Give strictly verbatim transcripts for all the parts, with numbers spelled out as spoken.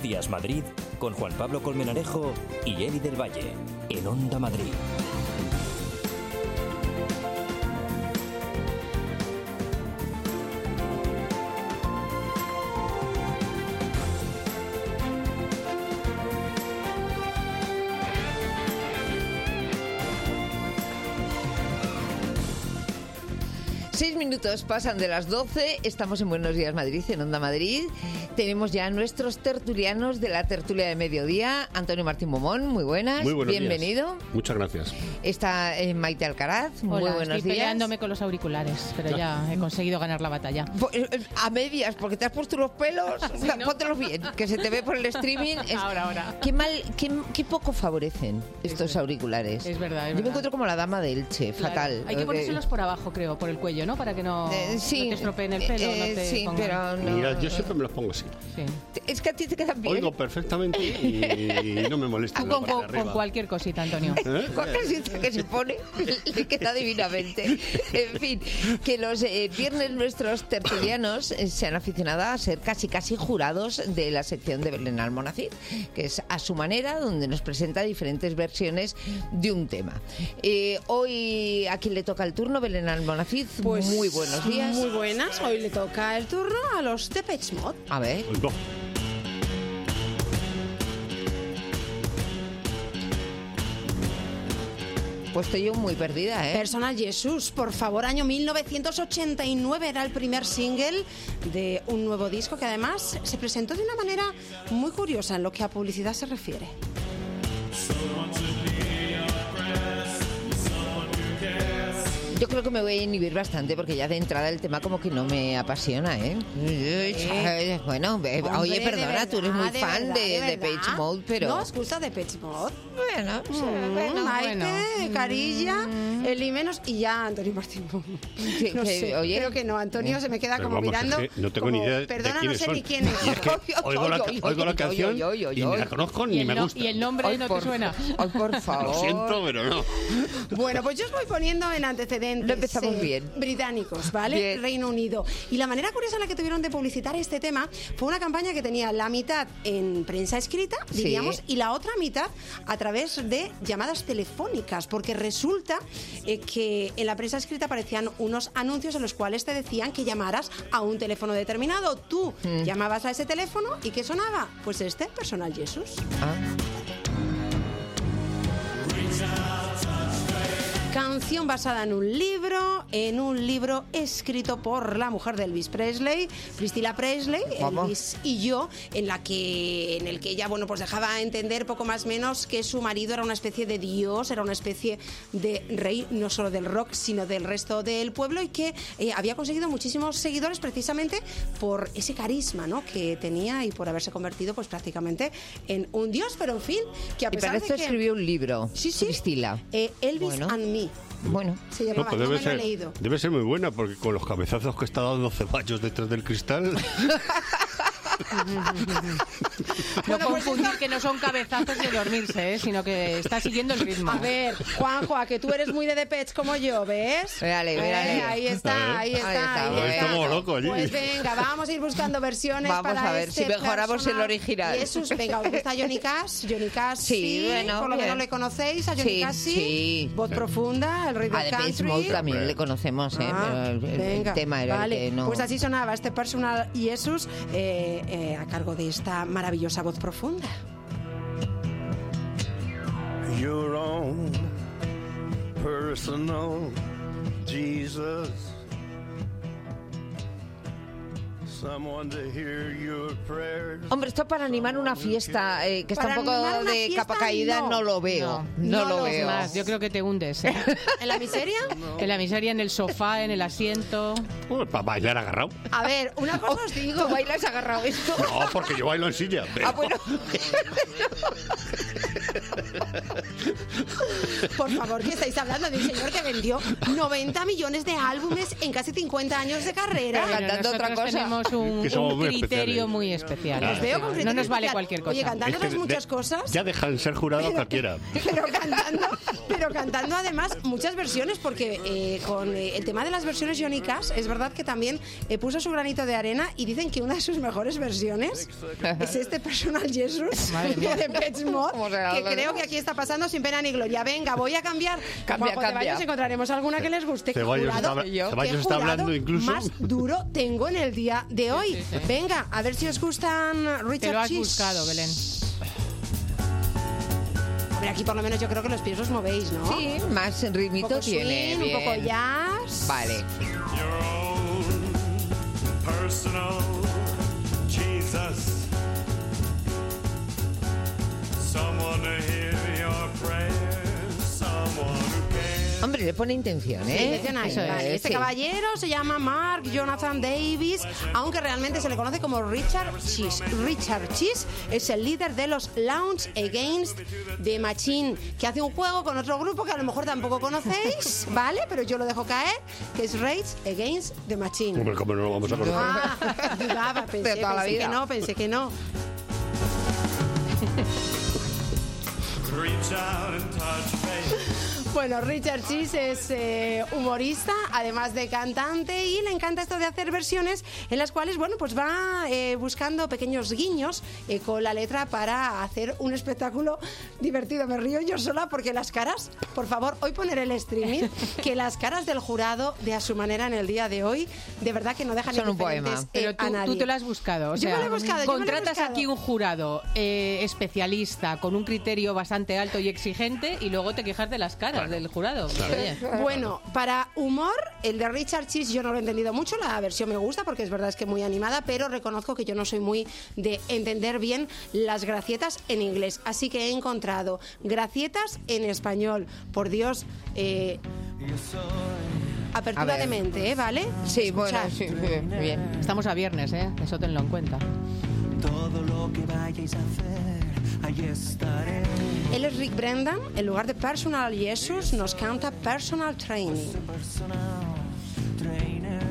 Días Madrid con Juan Pablo Colmenarejo y Eli del Valle en Onda Madrid. Seis minutos pasan de las doce, estamos en Buenos Días Madrid, en Onda Madrid. Tenemos ya nuestros tertulianos de la tertulia de mediodía. Antonio Martín Momón, muy buenas. Muy buenos Bienvenido. días. Muchas gracias. Está eh, Maite Alcaraz, muy Hola, buenos estoy días. peleándome con los auriculares, pero ya he conseguido ganar la batalla. A medias, porque te has puesto los pelos. Sí, ¿no? Póntelos bien, que se te ve por el streaming. Es... Ahora, ahora. Qué mal, qué, qué poco favorecen estos Es auriculares. Es verdad, es Yo verdad. me encuentro como la dama de Elche, Claro. fatal. Hay que ponérselos por abajo, creo, por el cuello, ¿no? Para que no, Eh, sí, no te estropeen el pelo. eh, no te sí, pongan- pero no. Mira, yo siempre me los pongo así. Sí. Es que a ti te quedan bien. Oigo perfectamente y no me molesta. Tú la con, parte de con- arriba. con cualquier cosita, Antonio. ¿Eh? Cualquier sitio que se pone le queda divinamente. En fin, que los eh, viernes nuestros tertulianos eh, se han aficionado a ser casi casi jurados de la sección de Belén Almonacid, que es a su manera, donde nos presenta diferentes versiones de un tema. Eh, hoy a quien le toca el turno, Belén Almonacid, Pues muy buenos días. Muy buenas. Hoy le toca el turno a los Depeche Mode. A ver. Oigo. Pues estoy yo muy perdida, ¿eh? Personal Jesus, por favor, año mil novecientos ochenta y nueve era el primer single de un nuevo disco que además se presentó de una manera muy curiosa en lo que a publicidad se refiere. Yo creo que me voy a inhibir bastante porque ya de entrada el tema como que no me apasiona, ¿eh? Eh, Bueno, eh, Hombre, oye, de perdona, tú eres muy verdad, fan verdad, de, de verdad. Depeche Mode, pero... ¿No os gusta Depeche Mode? Bueno, sí, Mm, bueno, Maite, bueno. Carilla, el y menos y ya Antonio Martín. Sí, No que, sé, oye, creo que no. Antonio se me queda Pero como vamos, mirando. es que no tengo como, ni idea de Perdona, quiénes no sé son. ni quién es. Y es que oigo la, Oy, oy, oigo la oy, canción oy, oy, oy, y ni la oy. conozco Y ni el, me no- gusta. y el nombre Ay, no por, te suena. ay, por favor. Lo siento, pero no. Bueno, pues yo os voy poniendo en antecedentes No empezamos eh, bien. británicos, ¿vale? Bien. Reino Unido. Y la manera curiosa en la que tuvieron de publicitar este tema fue una campaña que tenía la mitad en prensa escrita, Sí. diríamos, y la otra mitad a través de llamadas telefónicas, porque resulta eh, que en la prensa escrita aparecían unos anuncios en los cuales te decían que llamaras a un teléfono determinado. Tú Mm. llamabas a ese teléfono y ¿qué sonaba? Pues este, Personal Jesus. Ah. Canción basada en un libro, en un libro escrito por la mujer de Elvis Presley, Priscilla Presley, Vamos. Elvis y yo, en la que en el que ella bueno pues dejaba entender poco más menos que su marido era una especie de dios, era una especie de rey no solo del rock sino del resto del pueblo y que eh, había conseguido muchísimos seguidores precisamente por ese carisma, ¿no? que tenía y por haberse convertido pues prácticamente en un dios, pero en fin, que a Y pesar para de esto que escribió un libro, Sí, sí. Priscila. eh, Elvis Bueno. and Me Bueno, se No, llamaba, pues no, debe, me lo he ser, leído. debe ser muy buena porque con los cabezazos que está dando Ceballos detrás del cristal. No confundir que no son cabezazos de dormirse, ¿eh? Sino que está siguiendo el ritmo. A ver, Juanjo, a que tú eres muy de Depeche como yo, ¿ves? Véale, Eh, véale. ahí está, ahí está, Ahí está, ahí bueno. está. Estamos locos allí. Pues venga, vamos a ir buscando versiones Vamos para a ver este si mejoramos personal. el original. Jesús, venga, ¿os gusta Johnny Cash? Johnny Cash, Sí, sí, bueno, por lo bien. menos le conocéis a Johnny Sí, Cash, sí. sí. Voz profunda, el rey del a Depeche country. Mode también le conocemos, ¿eh? Ah, Pero el, el venga, tema era vale. el que no... Pues así sonaba este Personal Jesus eh, eh, a cargo de esta maravillosa voz profunda. Your own personal Jesus. Someone to hear your prayers. Hombre, esto para animar una fiesta eh, que está Para un poco animar una de fiesta, capa caída, no, no. lo veo. No, No lo lo veo. Más, yo creo que te hundes, ¿eh? ¿En la miseria? En la miseria, en el sofá, en el asiento. Pues para bailar agarrado. A ver, una cosa os digo. ¿Tú bailas agarrado esto? No, porque yo bailo en silla. Pero... Ah, bueno. Por favor, que estáis hablando de un señor que vendió noventa millones de álbumes en casi cincuenta años de carrera. Pero cantando nosotros otra cosa. tenemos un, Que somos un muy criterio especiales. muy especial. Os veo con no criterio nos vale especial. cualquier cosa. Oye, cantando Es que otras muchas de- cosas. Ya dejan ser jurado a cualquiera. Pero cantando, pero cantando además muchas versiones, porque eh, con eh, el tema de las versiones Johnny Cash, es verdad que también eh, puso su granito de arena y dicen que una de sus mejores versiones es este Personal Jesus Madre mía. de Depeche Mode, ¿Cómo se llama? que creo que aquí está pasando sin pena ni gloria. Venga, voy a cambiar. Cambia, Juanjo cambia. Ceballos, encontraremos alguna que les guste. ¿Qué Ceballos jurado- está habla- qué Ceballos está jurado hablando incluso. más duro tengo en el día de hoy. Venga, a ver si os gustan Richard Te lo has Cheese. buscado, Belén. Hombre, aquí por lo menos yo creo que los pies os movéis, ¿no? Sí, más Un ritmito poco tiene. swing, un poco bien. jazz. Vale. Your own personal Jesus. Someone to hear your prayers, someone who cares. Hombre, le pone intención, Sí, ¿eh? intención ahí, Eso es, vale. Este sí. caballero se llama Mark Jonathan Davis, aunque realmente se le conoce como Richard Cheese. Richard Cheese es el líder de los Launch Against the Machine, que hace un juego con otro grupo que a lo mejor tampoco conocéis, ¿vale? Pero yo lo dejo caer, que es Rage Against the Machine. Hombre, ¿cómo no lo vamos a conocer? Ah, dudaba, pensé, De toda la pensé que vida. no, pensé que no. Reach out and touch faith. Bueno, Richard Cheese es eh, humorista, además de cantante, y le encanta esto de hacer versiones en las cuales, bueno, pues va eh, buscando pequeños guiños eh, con la letra para hacer un espectáculo divertido. Me río yo sola porque las caras, por favor, hoy poner el streaming, que las caras del jurado, de a su manera en el día de hoy, de verdad que no dejan Son un indiferentes, poema. eh, Pero tú, a nadie. tú te lo has buscado. O Yo me sea, lo he buscado, yo me lo he contratas buscado. aquí un jurado eh, especialista con un criterio bastante alto y exigente y luego te quejas de las caras del jurado. Oye. Bueno, para humor, el de Richard Cheese yo no lo he entendido mucho, la versión me gusta porque es verdad es que muy animada, pero reconozco que yo no soy muy de entender bien las gracietas en inglés, así que he encontrado gracietas en español. Por Dios, eh, A apertura ver. de mente, ¿eh? ¿Vale? Sí, bueno, Escuchad. sí, bien, bien. Estamos a viernes, ¿eh? Eso tenlo en cuenta. Todo lo que vayáis a hacer, ahí estaré. Él es Rick Brendan, en lugar de Personal Jesus nos canta Personal Training. Personal trainer.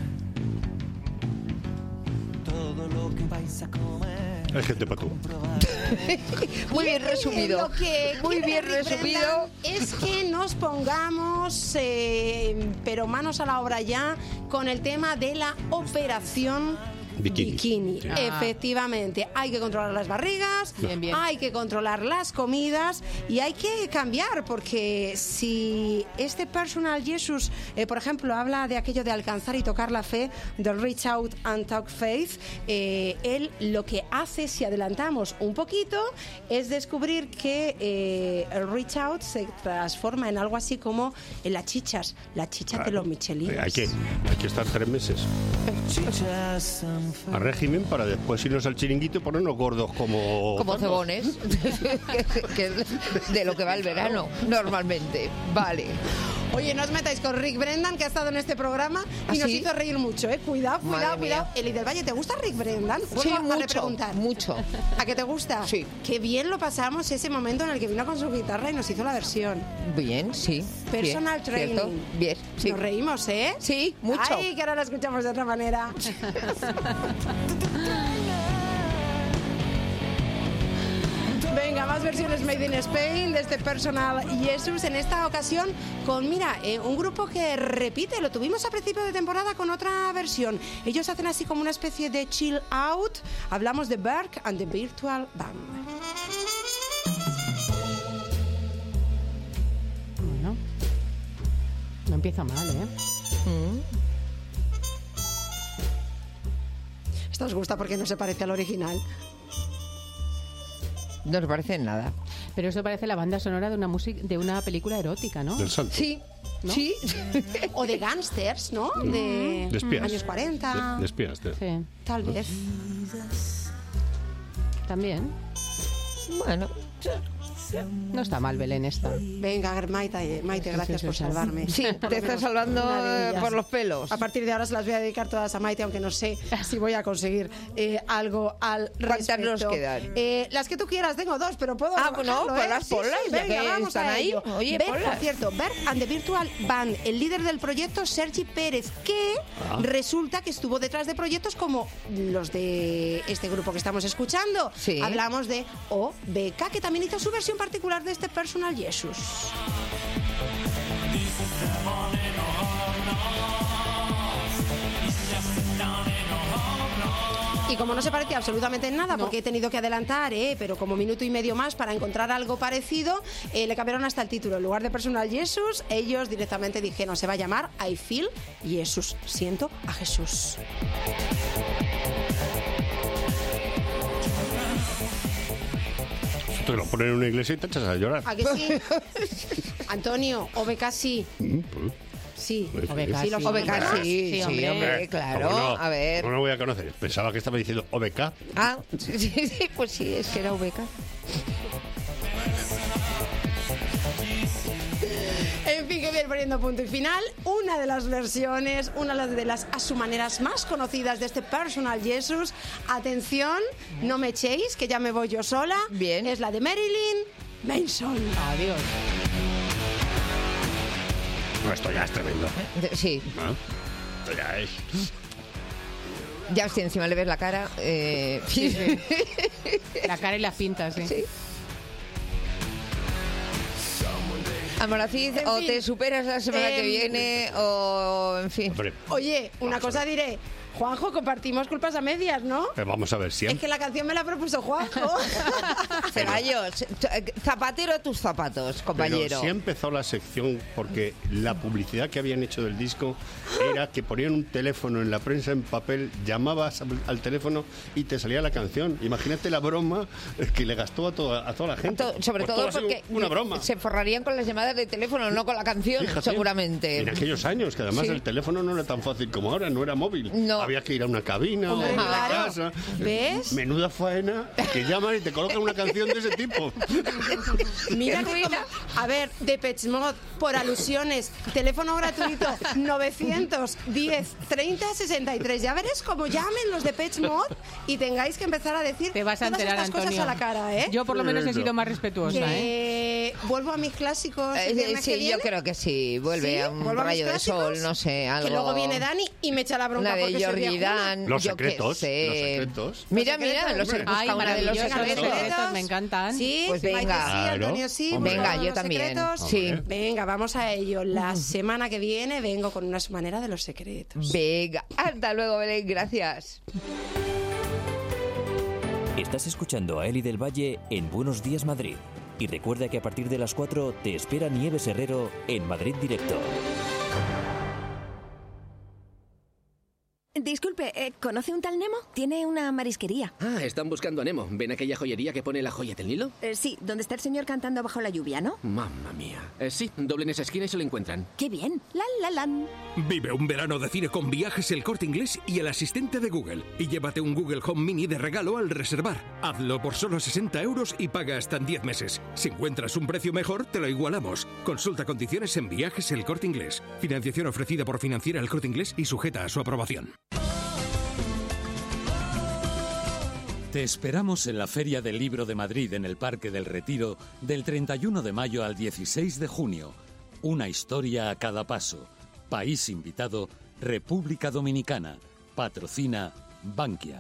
Todo lo que vais a comer. Hay gente para tú. Muy bien resumido. Lo que Muy quiere bien Rick resumido. Brendan es que nos pongamos, eh, pero manos a la obra ya, con el tema de la operación Bikini. Ah. Efectivamente, hay que controlar las barrigas, Bien, bien. hay que controlar las comidas y hay que cambiar, porque si este Personal Jesus, eh, por ejemplo, habla de aquello de alcanzar y tocar la fe, de reach out and talk faith, eh, él lo que hace, si adelantamos un poquito, es descubrir que eh, el reach out se transforma en algo así como en las chichas, la chicha de los Michelin. Hay que, hay que estar tres meses Chichas and a régimen para después irnos al chiringuito y ponernos gordos como... Como cebones, que, que es de lo que va el verano, normalmente. Vale. Oye, no os metáis con Rick Brendan, que ha estado en este programa y ¿Ah, nos sí? hizo reír mucho, ¿eh? Cuidado, Madre cuidado, mía. cuidado. Eli del Valle, ¿te gusta Rick Brendan? Sí, Vuelvo a mucho, repreguntar. mucho. ¿A qué te gusta? Sí. Qué bien lo pasamos ese momento en el que vino con su guitarra y nos hizo la versión. Bien, sí. Personal Bien, ¿cierto? training. Bien, sí. Nos reímos, ¿eh? Sí, mucho. Ay, que ahora la escuchamos de otra manera. Venga, más versiones Made in Spain de este Personal Jesus. En esta ocasión con, mira, eh, un grupo que repite. Lo tuvimos a principio de temporada con otra versión. Ellos hacen así como una especie de chill out. Hablamos de Berg and the Virtual Band. Bueno, no empieza mal, ¿eh? Esto os gusta porque no se parece al original. No nos parece nada. Pero eso parece la banda sonora de una música de una película erótica, ¿no? Del santo. Sí, sí. O de gángsters, ¿no? De, De espías. años cuarenta. De, de espías. de- Sí, Tal vez. también. Bueno, No está mal, Belén, esta. Venga, Maite, Maite gracias sí, por sí, sí. salvarme. sí, te estás salvando Una de eh, ellas. por los pelos. A partir de ahora se las voy a dedicar todas a Maite, aunque no sé si voy a conseguir eh, algo al ¿Cuántas respecto. nos quedan? Eh, las que tú quieras, tengo dos, pero puedo Ah, bueno, rebajarlo, ¿eh? ponlas, Sí, ponlas, sí, ya venga, que vamos están a ahí. ello. Oye, Bert, ponlas. por cierto, Bert and the Virtual Band, el líder del proyecto, Sergi Pérez, que resulta que estuvo detrás de proyectos como los de este grupo que estamos escuchando. Sí. Hablamos de O B K, que también hizo su versión particular de este Personal Jesus. Y como no se parecía absolutamente en nada, porque he tenido que adelantar, eh, pero como minuto y medio más para encontrar algo parecido, eh, le cambiaron hasta el título. En lugar de Personal Jesus, ellos directamente dijeron, se va a llamar I Feel Jesus, siento a Jesús. Te lo ponen en una iglesia y te echas a llorar. ¿A que sí? Antonio, O B K sí. Sí. O B K Sí, los sí. O B K conocemos. sí, Sí, sí, hombre. hombre, claro. ¿Cómo no? A ver. ¿Cómo no voy a conocer? Pensaba que estaba diciendo O B K. Ah, sí, sí, sí, pues sí, es que era U B K. En fin, que voy a ir poniendo punto y final. Una de las versiones, una de las a su maneras más conocidas de este Personal Jesus. Atención, no me echéis, que ya me voy yo sola. Bien. Es la de Marilyn Manson. Adiós. No, esto ya es tremendo. Sí, ¿No? Esto ya es... ya si encima le ves la cara. Eh, La cara y las pintas, sí. Sí. Amoracid, En o fin. te superas la semana que Em, viene, o en fin. Hombre, Oye, una cosa diré. Juanjo, compartimos culpas a medias, ¿no? eh, vamos a ver Es siempre. que la canción me la propuso Juanjo. Ceballos, zapatero a tus zapatos, Pero compañero. sí empezó la sección porque la publicidad que habían hecho del disco era que ponían un teléfono en la prensa en papel, llamabas al, al teléfono y te salía la canción. Imagínate la broma que le gastó a toda, a toda la gente. To- Sobre Pues todo ha sido porque una broma. se forrarían con las llamadas de teléfono, no con la canción, Fíjate, seguramente. En aquellos años, que además Sí. el teléfono no era tan fácil como ahora, no era móvil. No. Había que ir a una cabina Hombre, o a una claro. casa. ¿Ves? Menuda faena que llaman y te colocan una canción de ese tipo. Mira que como, a ver, Depeche Mode, por alusiones, teléfono gratuito novecientos diez treinta sesenta y tres. Ya veréis cómo llamen los Depeche Mode y tengáis que empezar a decir Te vas a todas enterar, estas Antonio. cosas a la cara, ¿eh? Yo por lo menos he Eso. sido más respetuosa, ¿eh? Que vuelvo a mis clásicos el Eh, viernes que sí, viene. yo creo que sí. Vuelve ¿Sí? a un ¿Vuelvo a mis rayo de clásicos? sol, no sé, algo. Que luego viene Dani y me echa la bronca Una de porque soy Jordi viejuna. Dan. Los yo qué secretos, sé. los secretos. Mira, Los mira, secretos. los secretos. Ay, busca una de los maravillosos los secretos. secretos, me encantan. Sí, Pues Maite venga. sí, Claro. Antonio sí. Hombre. Venga, Buscamos yo los también. secretos. Sí. Venga, vamos a ello. La semana que viene vengo con una manera de los secretos. Venga, hasta luego, Belén, gracias. Estás escuchando a Eli del Valle en Buenos Días Madrid. Y recuerda que a partir de las cuatro te espera Nieves Herrero en Madrid Directo. Disculpe, eh, ¿conoce un tal Nemo? Tiene una marisquería. Ah, están buscando a Nemo. ¿Ven aquella joyería que pone la joya del Nilo? Eh, sí, donde está el señor cantando bajo la lluvia, ¿no? Mamma mía. Eh, sí, doblen esa esquina y se lo encuentran. ¡Qué bien! ¡La, la, lan! Vive un verano de cine con Viajes El Corte Inglés y el asistente de Google. Y llévate un Google Home Mini de regalo al reservar. Hazlo por solo sesenta euros y paga hasta en diez meses. Si encuentras un precio mejor, te lo igualamos. Consulta condiciones en Viajes El Corte Inglés. Financiación ofrecida por Financiera El Corte Inglés y sujeta a su aprobación. Te esperamos en la Feria del Libro de Madrid en el Parque del Retiro del treinta y uno de mayo al dieciséis de junio. Una historia a cada paso. País invitado, República Dominicana. Patrocina Bankia.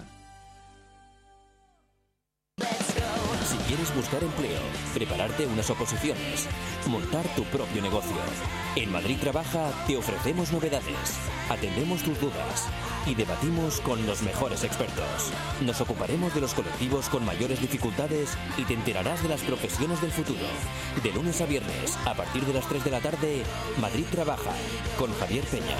Si quieres buscar empleo, prepararte unas oposiciones, montar tu propio negocio. En Madrid Trabaja te ofrecemos novedades, atendemos tus dudas y debatimos con los mejores expertos. Nos ocuparemos de los colectivos con mayores dificultades y te enterarás de las profesiones del futuro. De lunes a viernes, a partir de las tres de la tarde, Madrid Trabaja, con Javier Peña.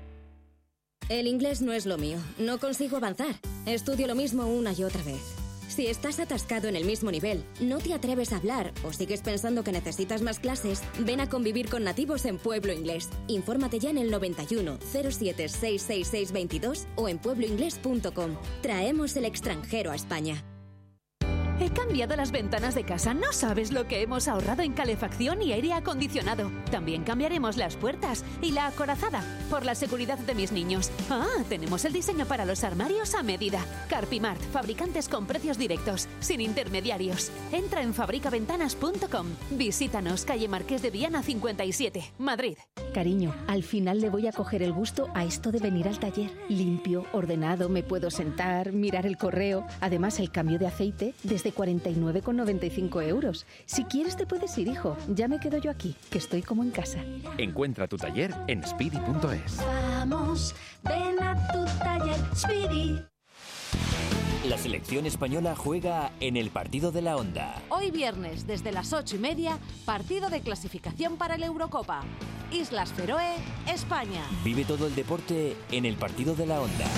El inglés no es lo mío. No consigo avanzar. Estudio lo mismo una y otra vez. Si estás atascado en el mismo nivel, no te atreves a hablar o sigues pensando que necesitas más clases, ven a convivir con nativos en Pueblo Inglés. Infórmate ya en el noventa y uno, cero siete, seis seis seis veintidós o en pueblo inglés punto com. Traemos el extranjero a España. He cambiado las ventanas de casa. No sabes lo que hemos ahorrado en calefacción y aire acondicionado. También cambiaremos las puertas y la acorazada por la seguridad de mis niños. Ah, tenemos el diseño para los armarios a medida. Carpimart, fabricantes con precios directos, sin intermediarios. Entra en fabrica ventanas punto com. Visítanos, calle Marqués de Viana cincuenta y siete, Madrid. Cariño, al final le voy a coger el gusto a esto de venir al taller. Limpio, ordenado, me puedo sentar, mirar el correo. Además, el cambio de aceite desde cuarenta y nueve con noventa y cinco euros. Si quieres te puedes ir, hijo. Ya me quedo yo aquí, que estoy como en casa. Encuentra tu taller en speedy punto es. Vamos, ven a tu taller Speedy. La selección española juega en el partido de la Onda. Hoy viernes, desde las ocho y media, partido de clasificación para la Eurocopa. Islas Feroe, España. Vive todo el deporte en el partido de la Onda.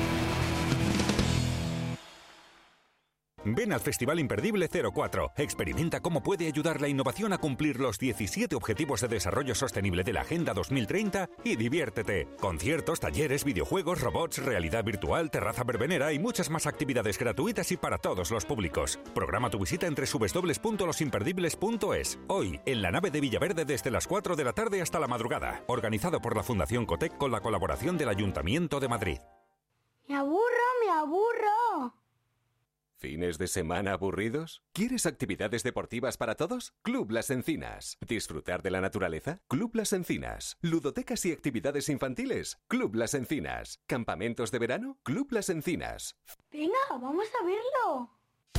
Ven al Festival Imperdible cero cuatro. Experimenta cómo puede ayudar la innovación a cumplir los diecisiete Objetivos de Desarrollo Sostenible de la Agenda dos mil treinta y diviértete. Conciertos, talleres, videojuegos, robots, realidad virtual, terraza verbenera y muchas más actividades gratuitas y para todos los públicos. Programa tu visita en doble u doble u doble u punto los imperdibles punto es. Hoy, en la nave de Villaverde desde las cuatro de la tarde hasta la madrugada. Organizado por la Fundación Cotec con la colaboración del Ayuntamiento de Madrid. Me aburro, me aburro. ¿Fines de semana aburridos? ¿Quieres actividades deportivas para todos? Club Las Encinas. ¿Disfrutar de la naturaleza? Club Las Encinas. ¿Ludotecas y actividades infantiles? Club Las Encinas. ¿Campamentos de verano? Club Las Encinas. Venga, vamos a verlo.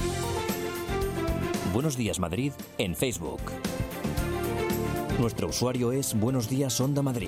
Buenos Días Madrid en Facebook. Nuestro usuario es Buenos Días Onda Madrid.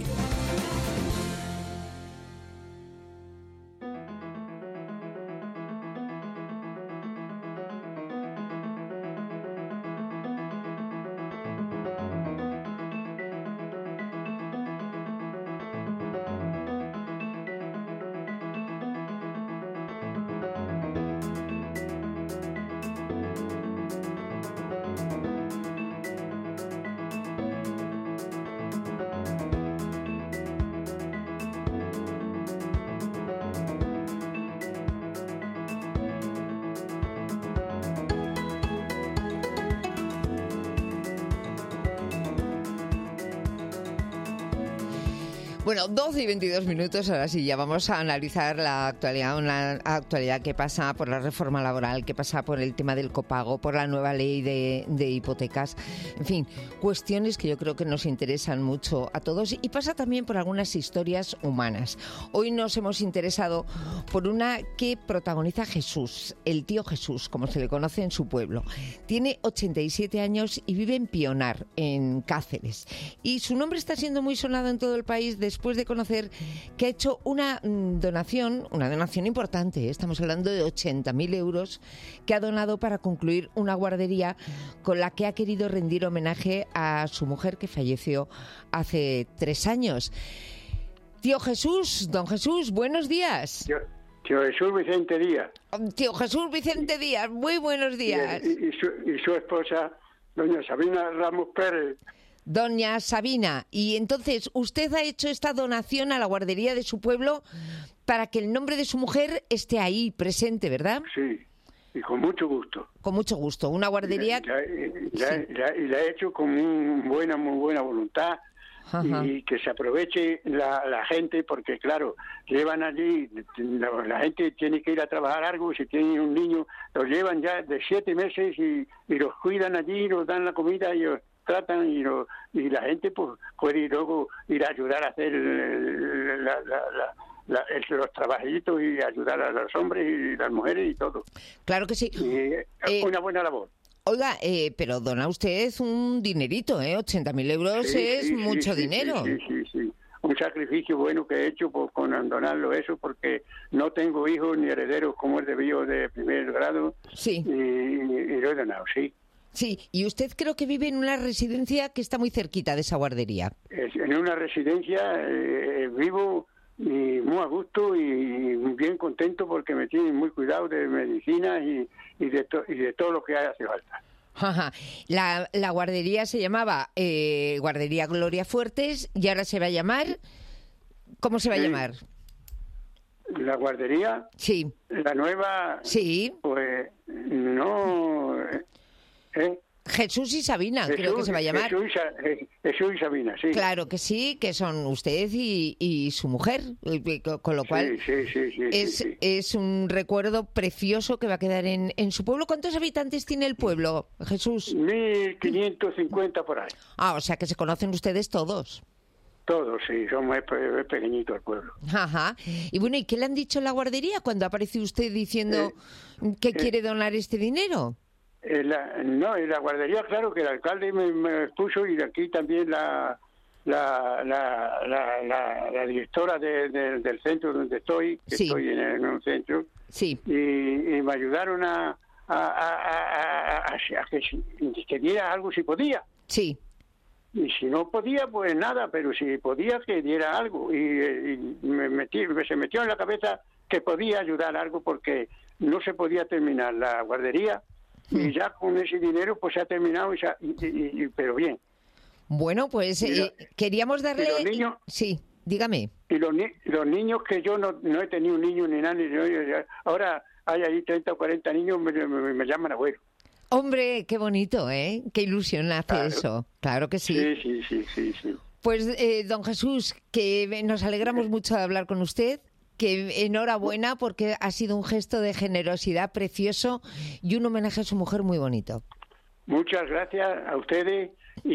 Bueno, doce y veintidós minutos, ahora sí, ya vamos a analizar la actualidad, una actualidad que pasa por la reforma laboral, que pasa por el tema del copago, por la nueva ley de, de hipotecas, en fin, cuestiones que yo creo que nos interesan mucho a todos y pasa también por algunas historias humanas. Hoy nos hemos interesado por una que protagoniza Jesús, el tío Jesús, como se le conoce en su pueblo. Tiene ochenta y siete años y vive en Pionar, en Cáceres. Y su nombre está siendo muy sonado en todo el país después de conocer que ha hecho una donación, una donación importante, estamos hablando de ochenta mil euros, que ha donado para concluir una guardería con la que ha querido rendir homenaje a su mujer que falleció hace tres años. Tío Jesús, don Jesús, buenos días. Tío, tío Jesús Vicente Díaz. Tío Jesús Vicente Díaz, muy buenos días. Y, y, y, su, y su esposa, doña Sabina Ramos Pérez. Doña Sabina, y entonces usted ha hecho esta donación a la guardería de su pueblo para que el nombre de su mujer esté ahí presente, ¿verdad? Sí, y con mucho gusto. Con mucho gusto, una guardería... Y la, y la, sí. y la, y la he hecho con muy buena, muy buena voluntad. Ajá. Y que se aproveche la, la gente, porque claro, llevan allí, la, la gente tiene que ir a trabajar algo, si tienen un niño, los llevan ya de siete meses y, y los cuidan allí, los dan la comida y los tratan y, lo, y la gente pues puede ir luego ir a ayudar a hacer la, la, la, la, los trabajitos y ayudar a los hombres y las mujeres y todo. Claro que sí. Y, eh, una buena labor. Oiga, eh, pero dona usted un dinerito, ¿eh? ochenta mil euros sí, es sí, mucho sí, dinero. Sí, sí, sí, sí. Un sacrificio bueno que he hecho pues, con donarlo eso, porque no tengo hijos ni herederos como el de mío de primer grado. Sí. Y, y lo he donado, sí. Sí, y usted creo que vive en una residencia que está muy cerquita de esa guardería. En una residencia eh, vivo y muy a gusto y bien contento porque me tienen muy cuidado de medicina y, y, de, to, y de todo lo que hace falta. Ajá. La, la guardería se llamaba eh, Guardería Gloria Fuertes y ahora se va a llamar... ¿Cómo se va a Sí. llamar? La guardería, sí, la nueva, sí, pues no, ¿eh? Jesús y Sabina, Jesús, creo que se va a llamar. Jesús, Jesús y Sabina, sí. Claro que sí, que son usted y, y su mujer, con lo cual sí, sí, sí, sí, es, sí, sí. es un recuerdo precioso que va a quedar en, en su pueblo. ¿Cuántos habitantes tiene el pueblo, Jesús? mil quinientos cincuenta por ahí. Ah, o sea que se conocen ustedes todos. Todos, sí, somos pe- es pequeñito el pueblo. Ajá. Y bueno, ¿y qué le han dicho en la guardería cuando apareció usted diciendo que eh, quiere donar este dinero? En la, no, en la guardería, claro, que el alcalde me, me puso y de aquí también la la la, la, la, la directora de, de, del centro donde estoy, que Sí. estoy en, en un centro, sí. y, y me ayudaron a, a, a, a, a, a que, si- que diera algo si podía. Sí. Y si no podía, pues nada, pero si podía, que diera algo. Y, y me metí, se metió en la cabeza que podía ayudar algo porque no se podía terminar la guardería y ya con ese dinero pues se ha terminado, y se ha- y- y- y- pero bien. Bueno, pues Y lo- eh, queríamos darle... y los niños- Sí, dígame. Y los, ni- los niños que yo no, no he tenido un niño ni nada, ni yo, ahora hay ahí treinta o cuarenta niños, me, me- me llaman abuelo. Hombre, qué bonito, ¿eh? Qué ilusión hace Claro. eso. Claro que sí. Sí, sí, sí, sí, sí. Pues, eh, don Jesús, que nos alegramos mucho de hablar con usted, que enhorabuena porque ha sido un gesto de generosidad precioso y un homenaje a su mujer muy bonito. Muchas gracias a ustedes y,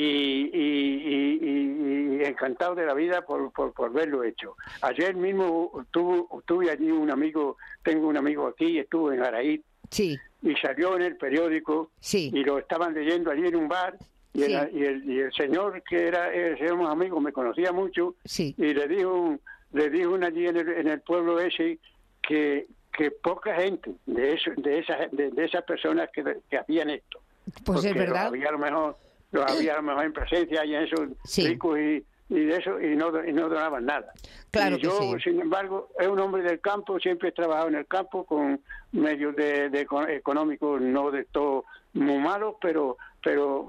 y- y- y- y encantado de la vida por, por, por verlo hecho. Ayer mismo tuvo, tuve allí un amigo, tengo un amigo aquí, estuvo en Araí, sí. y salió en el periódico sí. y lo estaban leyendo allí en un bar y, Sí. el, y, el, y el señor que era éramos amigos me conocía mucho sí. y le dijo le dijo allí en el, en el pueblo ese que que poca gente de eso de esas de, de esas personas que, que hacían esto, Pues es porque verdad. los había a lo mejor los había a lo mejor en presencia y en esos Sí. ricos y, y de eso y no y no donaban nada. Claro Y que yo, sí. sin embargo, es un hombre del campo, siempre he trabajado en el campo con medios de, de eco- económicos no de todo muy malos, pero pero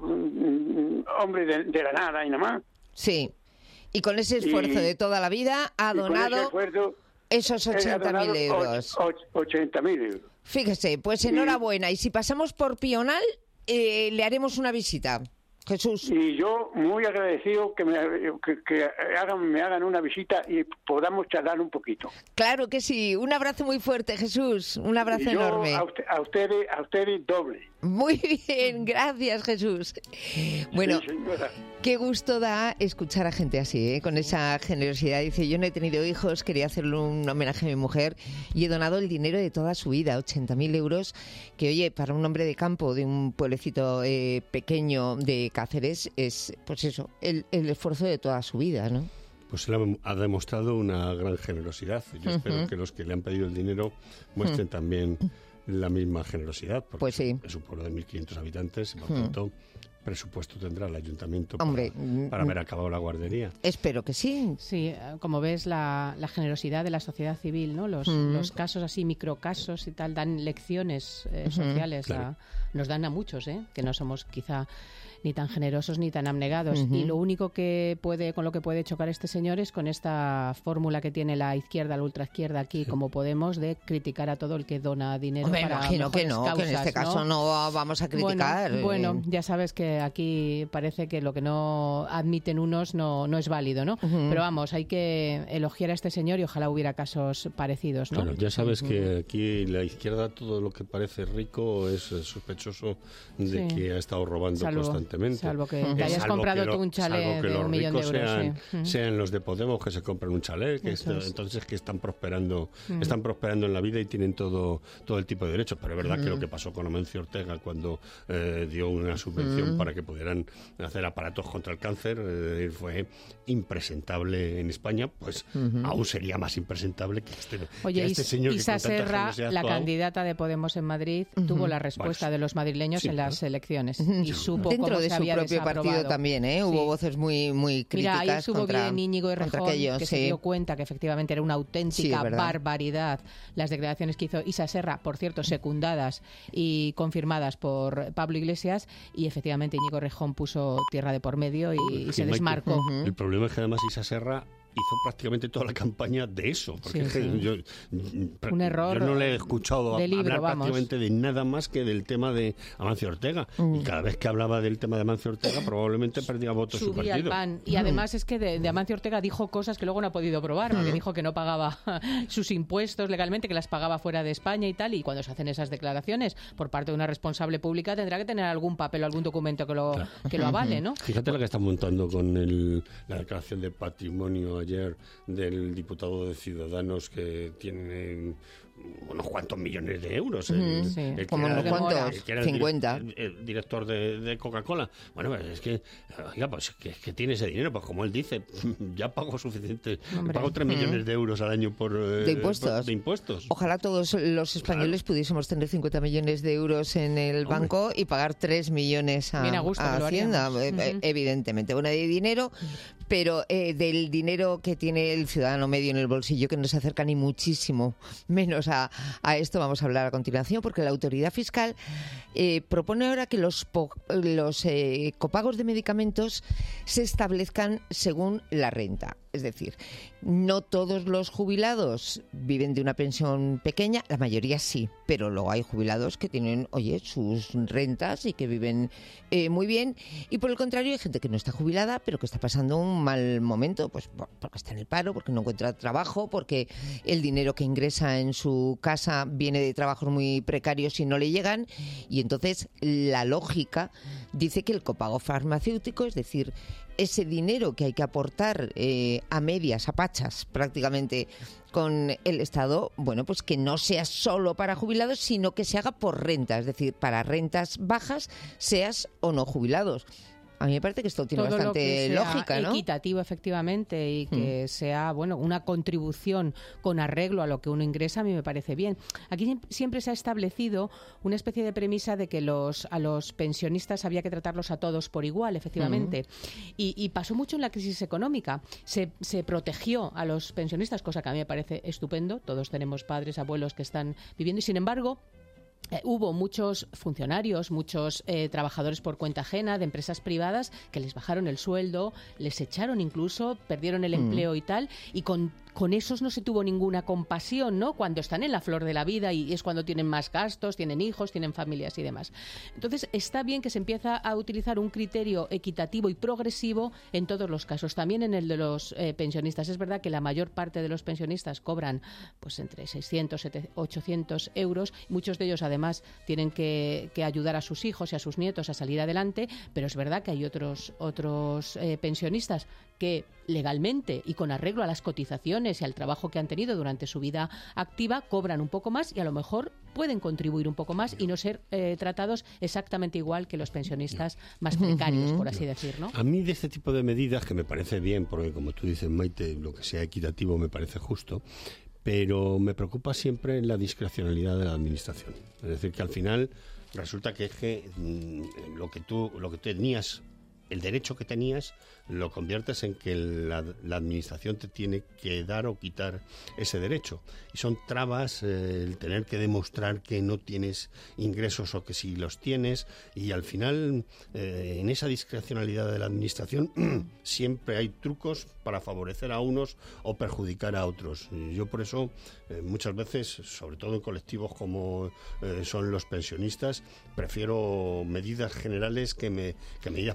mm, hombre de, de la nada y nada más. Sí. Y con ese esfuerzo Y- de toda la vida ha Y con ese donado esfuerzo, esos he ochenta mil donado euros. och- och- ochenta mil euros. Fíjese, pues enhorabuena. Y si pasamos por Pional, eh, le haremos una visita. Jesús. Y yo muy agradecido que me, que, que hagan, me hagan una visita y podamos charlar un poquito. Claro que sí. Un abrazo muy fuerte, Jesús. Un abrazo Y yo enorme. A, usted- a ustedes, a ustedes doble. Muy bien, gracias, Jesús. Bueno, Sí, señora. qué gusto da escuchar a gente así, ¿eh? Con esa generosidad. Dice, yo no he tenido hijos, quería hacerle un homenaje a mi mujer y he donado el dinero de toda su vida, ochenta mil euros, que oye, para un hombre de campo, de un pueblecito eh, pequeño de Cáceres, es, pues eso, el, el esfuerzo de toda su vida, ¿no? Pues él ha ha demostrado una gran generosidad. Yo espero Ujú. que los que le han pedido el dinero muestren Mm. también la misma generosidad, porque Pues sí. es un pueblo de mil quinientos habitantes y por Mm. tanto presupuesto tendrá el ayuntamiento Hombre, para, mm, para haber acabado la guardería. Espero que sí. Sí, eh, como ves, la, la generosidad de la sociedad civil, ¿no? Los, Mm. los casos así, microcasos y tal, dan lecciones eh, Ujú. sociales. Claro. a- nos dan a muchos, ¿eh? Que no somos quizá ni tan generosos ni tan abnegados. Ujú. Y lo único que puede, con lo que puede chocar este señor es con esta fórmula que tiene la izquierda, la ultraizquierda aquí, como Podemos, de criticar a todo el que dona dinero Me para imagino que mejores no, que en causas, este caso no vamos a criticar. Bueno, bueno, eh. ya sabes que aquí parece que lo que no admiten unos no, no es válido, ¿no? Ujú. Pero vamos, hay que elogiar a este señor y ojalá hubiera casos parecidos, ¿no? Claro, ya sabes que aquí la izquierda todo lo que parece rico es eh, sospechoso de Sí. que ha estado robando Salvo- constantemente. salvo que te Eh, hayas salvo comprado que lo- tú un chalet salvo que de los un millón de ricos euros, sean, sí. Ujú. sean los de Podemos que se compran un chalet, que Eso esto- es. entonces que están prosperando, Mm. están prosperando en la vida y tienen todo todo el tipo de derechos. Pero es verdad que Mm. lo que pasó con Amancio Ortega cuando eh, dio una subvención Mm. para que pudieran hacer aparatos contra el cáncer. Eh, fue impresentable en España, pues uh-huh. aún sería más impresentable que este, Oye, que este señor Isa que con tanta Serra, generosidad la actuado. candidata de Podemos en Madrid, uh-huh. tuvo la respuesta bueno, de los madrileños sí, en las ¿no? elecciones uh-huh. y supo dentro cómo de se su había propio partido también, ¿eh? Hubo sí. voces muy muy críticas. Mira, ahí estuvo contra, bien Íñigo Errejón, aquello, que sí. se dio cuenta que efectivamente era una auténtica sí, barbaridad las declaraciones que hizo Isa Serra, por cierto, secundadas y confirmadas por Pablo Iglesias, y efectivamente Íñigo Errejón puso tierra de por medio y, y sí, se desmarcó. Uh-huh. El problema es que además Isa Serra hizo prácticamente toda la campaña de eso, porque sí, sí. Yo, un error yo no le he escuchado de libro, hablar vamos. prácticamente de nada más que del tema de Amancio Ortega, mm. y cada vez que hablaba del tema de Amancio Ortega probablemente perdía votos su partido. Al pan. Y además es que de, de Amancio Ortega dijo cosas que luego no ha podido probar, porque mm. dijo que no pagaba sus impuestos legalmente, que las pagaba fuera de España y tal, y cuando se hacen esas declaraciones por parte de una responsable pública tendrá que tener algún papel o algún documento que lo, claro. que lo avale, ¿no? Fíjate lo que están montando con el, la declaración de patrimonio ayer del diputado de Ciudadanos, que tiene unos cuantos millones de euros. El, sí. el ¿Cómo unos cuantos? cincuenta. El, el director de, de Coca-Cola. Bueno, pues es que, oiga, pues que, que tiene ese dinero, pues como él dice, ya pago suficiente, Hombre. pago tres millones de euros al año por, de, impuestos. por, de impuestos. Ojalá todos los españoles claro. pudiésemos tener cincuenta millones de euros en el Hombre. banco y pagar tres millones a, a, gusto, a Hacienda, uh-huh. evidentemente. Bueno, de dinero, pero eh, del dinero que tiene el ciudadano medio en el bolsillo, que no se acerca ni muchísimo menos a, a esto, vamos a hablar a continuación, porque la autoridad fiscal eh, propone ahora que los, po- los eh, copagos de medicamentos se establezcan según la renta. Es decir, no todos los jubilados viven de una pensión pequeña, la mayoría sí, pero luego hay jubilados que tienen, oye, sus rentas y que viven eh, muy bien, y por el contrario hay gente que no está jubilada, pero que está pasando un mal momento, pues porque está en el paro, porque no encuentra trabajo, porque el dinero que ingresa en su casa viene de trabajos muy precarios y no le llegan, y entonces la lógica dice que el copago farmacéutico, es decir, ese dinero que hay que aportar eh, a medias, a pachas prácticamente con el Estado, bueno, pues que no sea solo para jubilados, sino que se haga por renta, es decir, para rentas bajas, seas o no jubilados. A mí me parece que esto tiene Todo bastante lo que sea lógica, ¿no? Equitativo, efectivamente, y que mm. sea, bueno, una contribución con arreglo a lo que uno ingresa, a mí me parece bien. Aquí siempre se ha establecido una especie de premisa de que los a los pensionistas había que tratarlos a todos por igual, efectivamente. Mm. Y, y pasó mucho en la crisis económica. Se, se protegió a los pensionistas, cosa que a mí me parece estupendo. Todos tenemos padres, abuelos que están viviendo, y sin embargo, Eh, hubo muchos funcionarios, muchos eh, trabajadores por cuenta ajena de empresas privadas que les bajaron el sueldo, les echaron incluso, perdieron el empleo mm. y tal, y con con esos no se tuvo ninguna compasión, ¿no? Cuando están en la flor de la vida y es cuando tienen más gastos, tienen hijos, tienen familias y demás. Entonces, está bien que se empieza a utilizar un criterio equitativo y progresivo en todos los casos, también en el de los eh, pensionistas. Es verdad que la mayor parte de los pensionistas cobran pues entre seiscientos, setecientos, ochocientos euros. Muchos de ellos, además, tienen que, que ayudar a sus hijos y a sus nietos a salir adelante, pero es verdad que hay otros, otros eh, pensionistas que legalmente y con arreglo a las cotizaciones y al trabajo que han tenido durante su vida activa cobran un poco más y a lo mejor pueden contribuir un poco más y no ser eh, tratados exactamente igual que los pensionistas más precarios, por así decir, ¿no? A mí de este tipo de medidas, que me parece bien, porque como tú dices, Maite, lo que sea equitativo me parece justo, pero me preocupa siempre la discrecionalidad de la administración. Es decir, que al final resulta que es que mmm, lo que tú, lo que tenías, el derecho que tenías, lo conviertes en que la, la administración te tiene que dar o quitar ese derecho. Y son trabas eh, el tener que demostrar que no tienes ingresos o que sí los tienes, y al final eh, en esa discrecionalidad de la administración siempre hay trucos para favorecer a unos o perjudicar a otros. Y yo por eso eh, muchas veces, sobre todo en colectivos como eh, son los pensionistas, prefiero medidas generales que, me, que medidas particulares.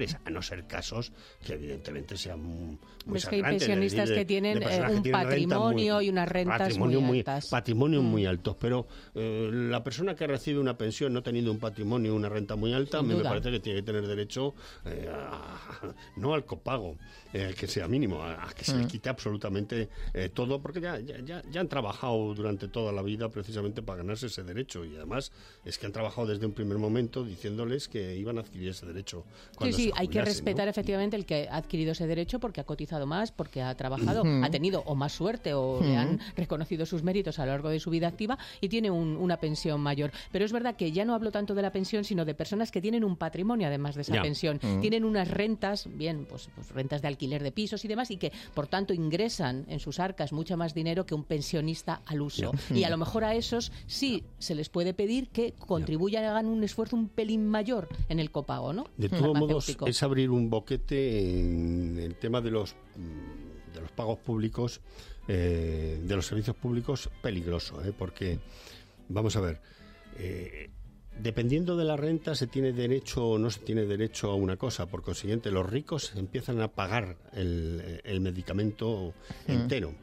particulares, a no ser casos que evidentemente sean muy, muy es que hay sangrantes, pensionistas de, de, que tienen de eh, un que tienen patrimonio muy, y unas rentas patrimonio muy altas. Patrimonio mm. muy altos, pero eh, la persona que recibe una pensión no teniendo un patrimonio, una renta muy alta, a mí me parece que tiene que tener derecho eh, a, no al copago, eh, que sea mínimo, a, a que se mm. le quite absolutamente eh, todo, porque ya, ya, ya, ya han trabajado durante toda la vida precisamente para ganarse ese derecho, y además es que han trabajado desde un primer momento diciéndoles que iban a adquirir ese derecho. Sí, sí, hay que respetar, ¿no?, efectivamente el que ha adquirido ese derecho porque ha cotizado más, porque ha trabajado, uh-huh. ha tenido o más suerte o uh-huh. le han reconocido sus méritos a lo largo de su vida activa y tiene un, una pensión mayor. Pero es verdad que ya no hablo tanto de la pensión, sino de personas que tienen un patrimonio además de esa ya. pensión. Uh-huh. Tienen unas rentas, bien, pues, pues rentas de alquiler de pisos y demás, y que por tanto ingresan en sus arcas mucho más dinero que un pensionista al uso. Uh-huh. Y a lo mejor a esos sí se les puede pedir que contribuyan, hagan un esfuerzo un pelín mayor en el copago, ¿no? De todos modos, es abrir un boquete en el tema de los de los pagos públicos, eh, de los servicios públicos, peligroso, ¿eh? Porque, vamos a ver, eh, dependiendo de la renta se tiene derecho o no se tiene derecho a una cosa. Por consiguiente, los ricos empiezan a pagar el, el medicamento mm. entero.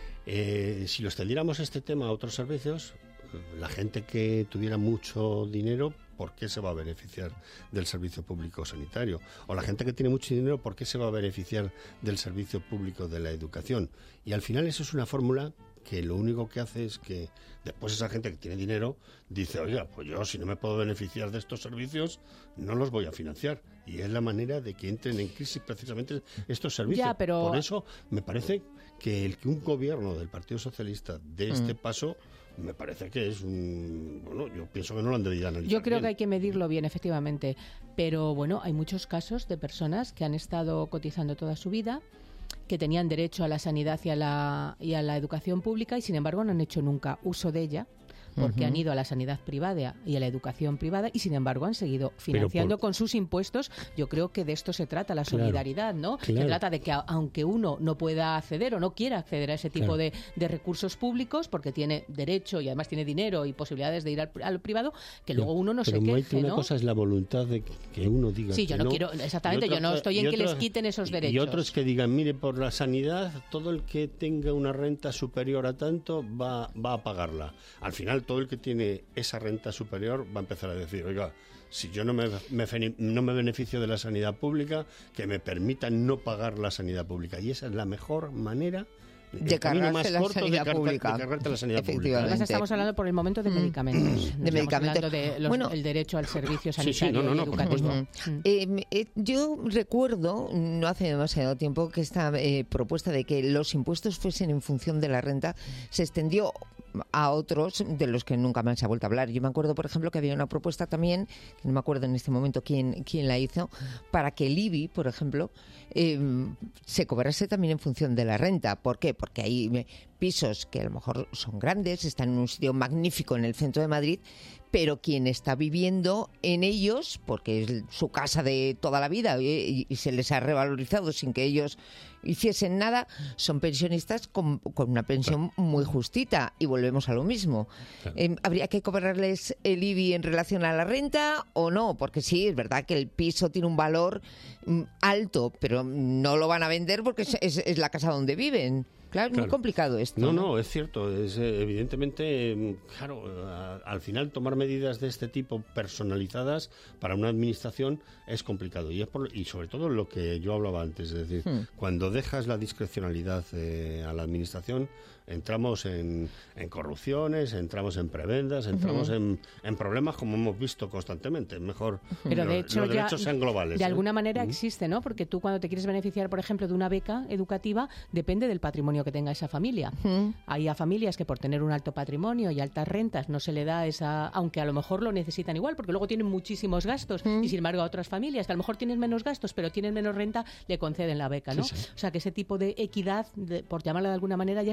Eh, si lo extendiéramos este tema a otros servicios, la gente que tuviera mucho dinero, ¿por qué se va a beneficiar del servicio público sanitario? O la gente que tiene mucho dinero, ¿por qué se va a beneficiar del servicio público de la educación? Y al final eso es una fórmula que lo único que hace es que después esa gente que tiene dinero dice, oiga, pues yo si no me puedo beneficiar de estos servicios, no los voy a financiar. Y es la manera de que entren en crisis precisamente estos servicios. Ya, pero... Por eso me parece que el que un gobierno del Partido Socialista dé este mm. paso, me parece que es un... Bueno, yo pienso que no lo han debido analizar. Yo creo bien. que hay que medirlo bien, efectivamente. Pero bueno, hay muchos casos de personas que han estado cotizando toda su vida, que tenían derecho a la sanidad y a la, y a la educación pública y sin embargo no han hecho nunca uso de ella, porque uh-huh. han ido a la sanidad privada y a la educación privada y sin embargo han seguido financiando por... con sus impuestos. Yo creo que de esto se trata la solidaridad, claro, ¿no? Claro. Se trata de que a, aunque uno no pueda acceder o no quiera acceder a ese tipo claro. de, de recursos públicos porque tiene derecho y además tiene dinero y posibilidades de ir al, al privado, que luego uno no pero se queje, una ¿no? cosa es la voluntad de que uno diga sí, yo que no, no quiero, exactamente, otra, yo no estoy en otra, que les quiten esos derechos. Y otros que digan, mire, por la sanidad, todo el que tenga una renta superior a tanto va, va a pagarla. Al final, todo el que tiene esa renta superior va a empezar a decir, oiga, si yo no me, me, no me beneficio de la sanidad pública, que me permitan no pagar la sanidad pública. Y esa es la mejor manera de cargarse la sanidad de pública. De cargarte la sanidad Efectivamente. pública. Además estamos hablando por el momento de medicamentos. De medicamentos. De los, bueno, el derecho al servicio sanitario sí, sí, no, no, no, y educativo. Uh-huh. eh, eh, yo recuerdo, no hace demasiado tiempo, que esta eh, propuesta de que los impuestos fuesen en función de la renta se extendió a otros de los que nunca más se ha vuelto a hablar. Yo me acuerdo, por ejemplo, que había una propuesta también, que no me acuerdo en este momento quién, quién la hizo, para que el I B I, por ejemplo, eh, se cobrase también en función de la renta. ¿Por qué? Porque hay pisos que a lo mejor son grandes, están en un sitio magnífico en el centro de Madrid, pero quien está viviendo en ellos, porque es su casa de toda la vida y, y se les ha revalorizado sin que ellos hiciesen nada, son pensionistas con, con una pensión claro. muy justita. Y volvemos a lo mismo. Claro. Eh, ¿Habría que cobrarles el I B I en relación a la renta o no? Porque sí, es verdad que el piso tiene un valor mm, alto, pero no lo van a vender porque es, es, es la casa donde viven. Claro, es claro. muy complicado esto. No, no, no, es cierto. Es eh, evidentemente, claro, a, al final tomar medidas de este tipo personalizadas para una administración es complicado. Y es por, y sobre todo lo que yo hablaba antes, es decir, hmm. cuando dejas la discrecionalidad eh, a la administración, entramos en, en corrupciones, entramos en prebendas, entramos uh-huh. en, en problemas como hemos visto constantemente. Es mejor Pero lo, de hecho los ya derechos sean globales. De ¿eh? alguna manera uh-huh. existe, ¿no? Porque tú cuando te quieres beneficiar, por ejemplo, de una beca educativa, depende del patrimonio que tenga esa familia. Uh-huh. Hay a familias que por tener un alto patrimonio y altas rentas no se le da esa... Aunque a lo mejor lo necesitan igual, porque luego tienen muchísimos gastos. Uh-huh. Y sin embargo a otras familias que a lo mejor tienen menos gastos, pero tienen menos renta, le conceden la beca, ¿no? Sí, sí. O sea que ese tipo de equidad, de, por llamarla de alguna manera, ya está funcionando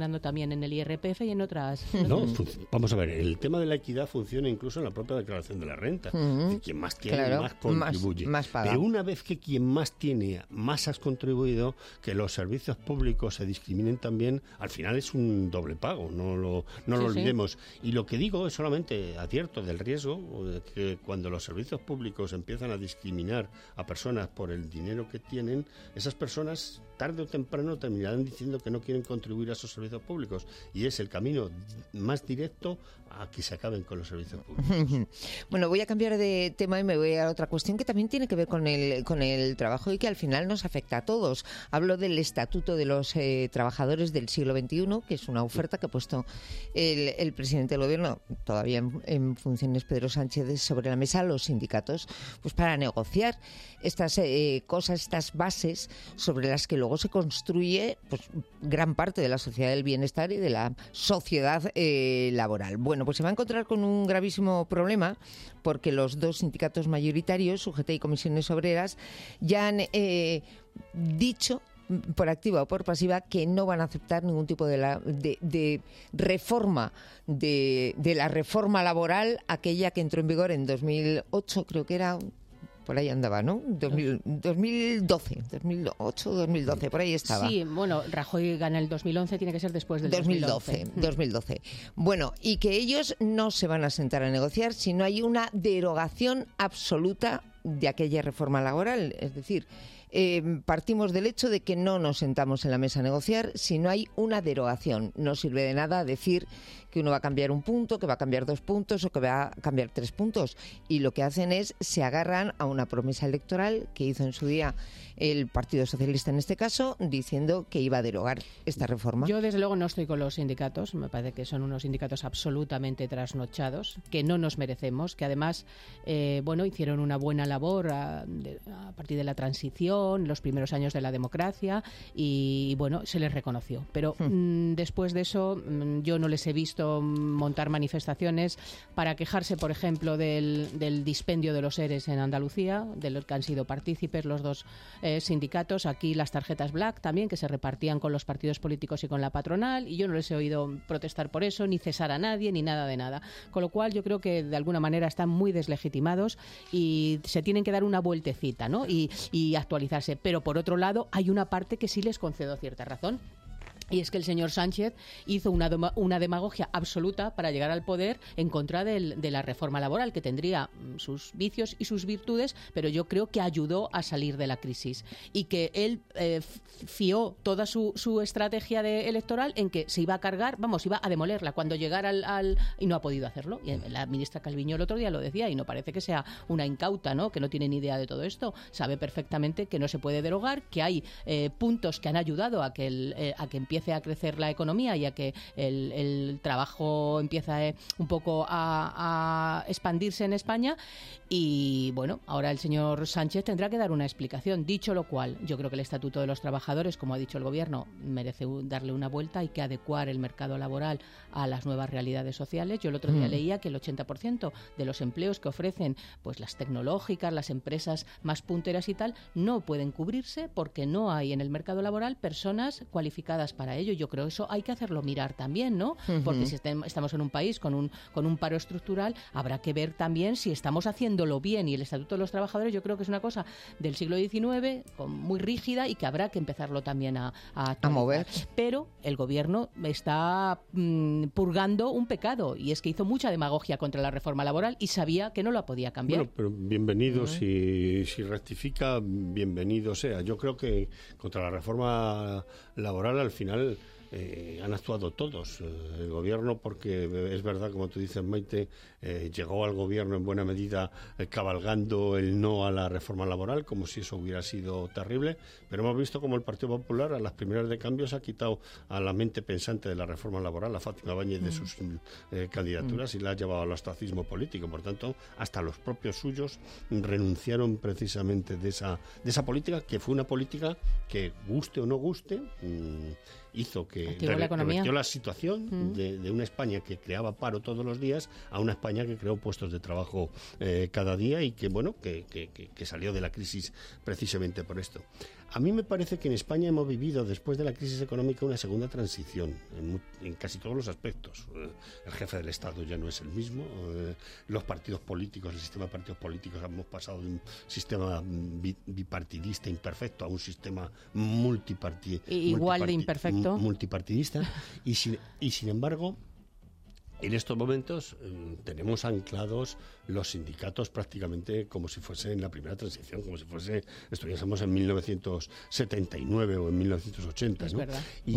funcionando también en el I R P F y en otras... No, vamos a ver, el tema de la equidad funciona incluso en la propia declaración de la renta. Uh-huh. Es decir, quien más tiene, claro, más contribuye. Más, más Pero una vez que quien más tiene, más has contribuido, que los servicios públicos se discriminen también, al final es un doble pago, no lo, no sí, lo olvidemos. Sí. Y lo que digo es solamente advierto del riesgo de que cuando los servicios públicos empiezan a discriminar a personas por el dinero que tienen, esas personas tarde o temprano terminarán diciendo que no quieren contribuir a esos servicios públicos, y es el camino más directo a que se acaben con los servicios públicos. Bueno, voy a cambiar de tema y me voy a otra cuestión que también tiene que ver con el, con el trabajo y que al final nos afecta a todos. Hablo del Estatuto de los eh, Trabajadores del siglo veintiuno, que es una oferta que ha puesto el, el presidente del Gobierno, todavía en, en funciones Pedro Sánchez, sobre la mesa a los sindicatos, pues para negociar estas eh, cosas, estas bases sobre las que luego se construye pues gran parte de la sociedad del bienestar y de la sociedad eh, laboral. Bueno, pues se va a encontrar con un gravísimo problema porque los dos sindicatos mayoritarios, U G T y Comisiones Obreras, ya han eh, dicho por activa o por pasiva que no van a aceptar ningún tipo de, la, de, de reforma de, de la reforma laboral, aquella que entró en vigor en dos mil ocho, creo que era... Por ahí andaba, ¿no? dos mil, dos mil doce, dos mil ocho, dos mil doce, por ahí estaba. Sí, bueno, Rajoy gana el dos mil once, tiene que ser después del dos mil doce. dos mil doce. Bueno, y que ellos no se van a sentar a negociar si no hay una derogación absoluta de aquella reforma laboral. Es decir, eh, partimos del hecho de que no nos sentamos en la mesa a negociar si no hay una derogación. No sirve de nada decir que uno va a cambiar un punto, que va a cambiar dos puntos o que va a cambiar tres puntos. Y lo que hacen es, se agarran a una promesa electoral que hizo en su día el Partido Socialista en este caso, diciendo que iba a derogar esta reforma. Yo desde luego no estoy con los sindicatos, me parece que son unos sindicatos absolutamente trasnochados, que no nos merecemos, que además, eh, bueno, hicieron una buena labor a, de, a partir de la transición, los primeros años de la democracia, y bueno, se les reconoció. Pero hmm. mmm, después de eso, mmm, yo no les he visto montar manifestaciones para quejarse, por ejemplo, del, del dispendio de los ERES en Andalucía, de los que han sido partícipes los dos eh, sindicatos. Aquí las tarjetas Black también, que se repartían con los partidos políticos y con la patronal, y yo no les he oído protestar por eso, ni cesar a nadie, ni nada de nada. Con lo cual yo creo que de alguna manera están muy deslegitimados y se tienen que dar una vueltecita, ¿no? y, y actualizarse. Pero por otro lado, hay una parte que sí les concedo cierta razón. Y es que el señor Sánchez hizo una, doma, una demagogia absoluta para llegar al poder en contra del, de la reforma laboral, que tendría sus vicios y sus virtudes, pero yo creo que ayudó a salir de la crisis. Y que él eh, fió toda su, su estrategia de, electoral en que se iba a cargar, vamos, iba a demolerla cuando llegara al... al y no ha podido hacerlo. Y la ministra Calviño el otro día lo decía, y no parece que sea una incauta, ¿no?, que no tiene ni idea de todo esto. Sabe perfectamente que no se puede derogar, que hay eh, puntos que han ayudado a que, el, eh, a que empiece a crecer la economía y a que el, el trabajo empieza eh, un poco a, a expandirse en España. Y bueno, ahora el señor Sánchez tendrá que dar una explicación. Dicho lo cual, yo creo que el Estatuto de los Trabajadores, como ha dicho el Gobierno, merece darle una vuelta. Hay que adecuar el mercado laboral a las nuevas realidades sociales. Yo el otro día mm. leía que el ochenta por ciento de los empleos que ofrecen pues las tecnológicas, las empresas más punteras y tal, no pueden cubrirse porque no hay en el mercado laboral personas cualificadas para ello. Yo creo que eso hay que hacerlo mirar también, ¿no? Uh-huh. Porque si estem, estamos en un país con un, con un paro estructural, habrá que ver también si estamos haciéndolo bien. Y el Estatuto de los Trabajadores yo creo que es una cosa del siglo diecinueve, con, muy rígida, y que habrá que empezarlo también a, a, a mover. Pero el Gobierno está mmm, purgando un pecado, y es que hizo mucha demagogia contra la reforma laboral y sabía que no la podía cambiar. Bueno, pero bienvenido, uh-huh. si, si rectifica, bienvenido sea. Yo creo que contra la reforma laboral al final Eh, han actuado todos. Eh, el Gobierno, porque es verdad, como tú dices, Maite, eh, llegó al Gobierno en buena medida eh, cabalgando el no a la reforma laboral, como si eso hubiera sido terrible, pero hemos visto como el Partido Popular a las primeras de cambio se ha quitado a la mente pensante de la reforma laboral, a Fátima Báñez, mm. de sus eh, candidaturas mm. y la ha llevado al ostracismo político. Por tanto, hasta los propios suyos renunciaron precisamente de esa, de esa política, que fue una política que, guste o no guste, mmm, hizo que la revirtió la situación mm. de, de una España que creaba paro todos los días a una España que creó puestos de trabajo eh, cada día, y que bueno que, que, que, que salió de la crisis precisamente por esto. A mí me parece que en España hemos vivido, después de la crisis económica, una segunda transición en, en casi todos los aspectos. Eh, el jefe del Estado ya no es el mismo, eh, los partidos políticos, el sistema de partidos políticos, hemos pasado de un sistema bi, bipartidista imperfecto a un sistema multiparti, igual multiparti, de imperfecto. multipartidista, y sin, y sin embargo... En estos momentos eh, tenemos anclados los sindicatos prácticamente como si fuese en la primera transición, como si fuese, estuviésemos en mil novecientos setenta y nueve o en mil novecientos ochenta, ¿no?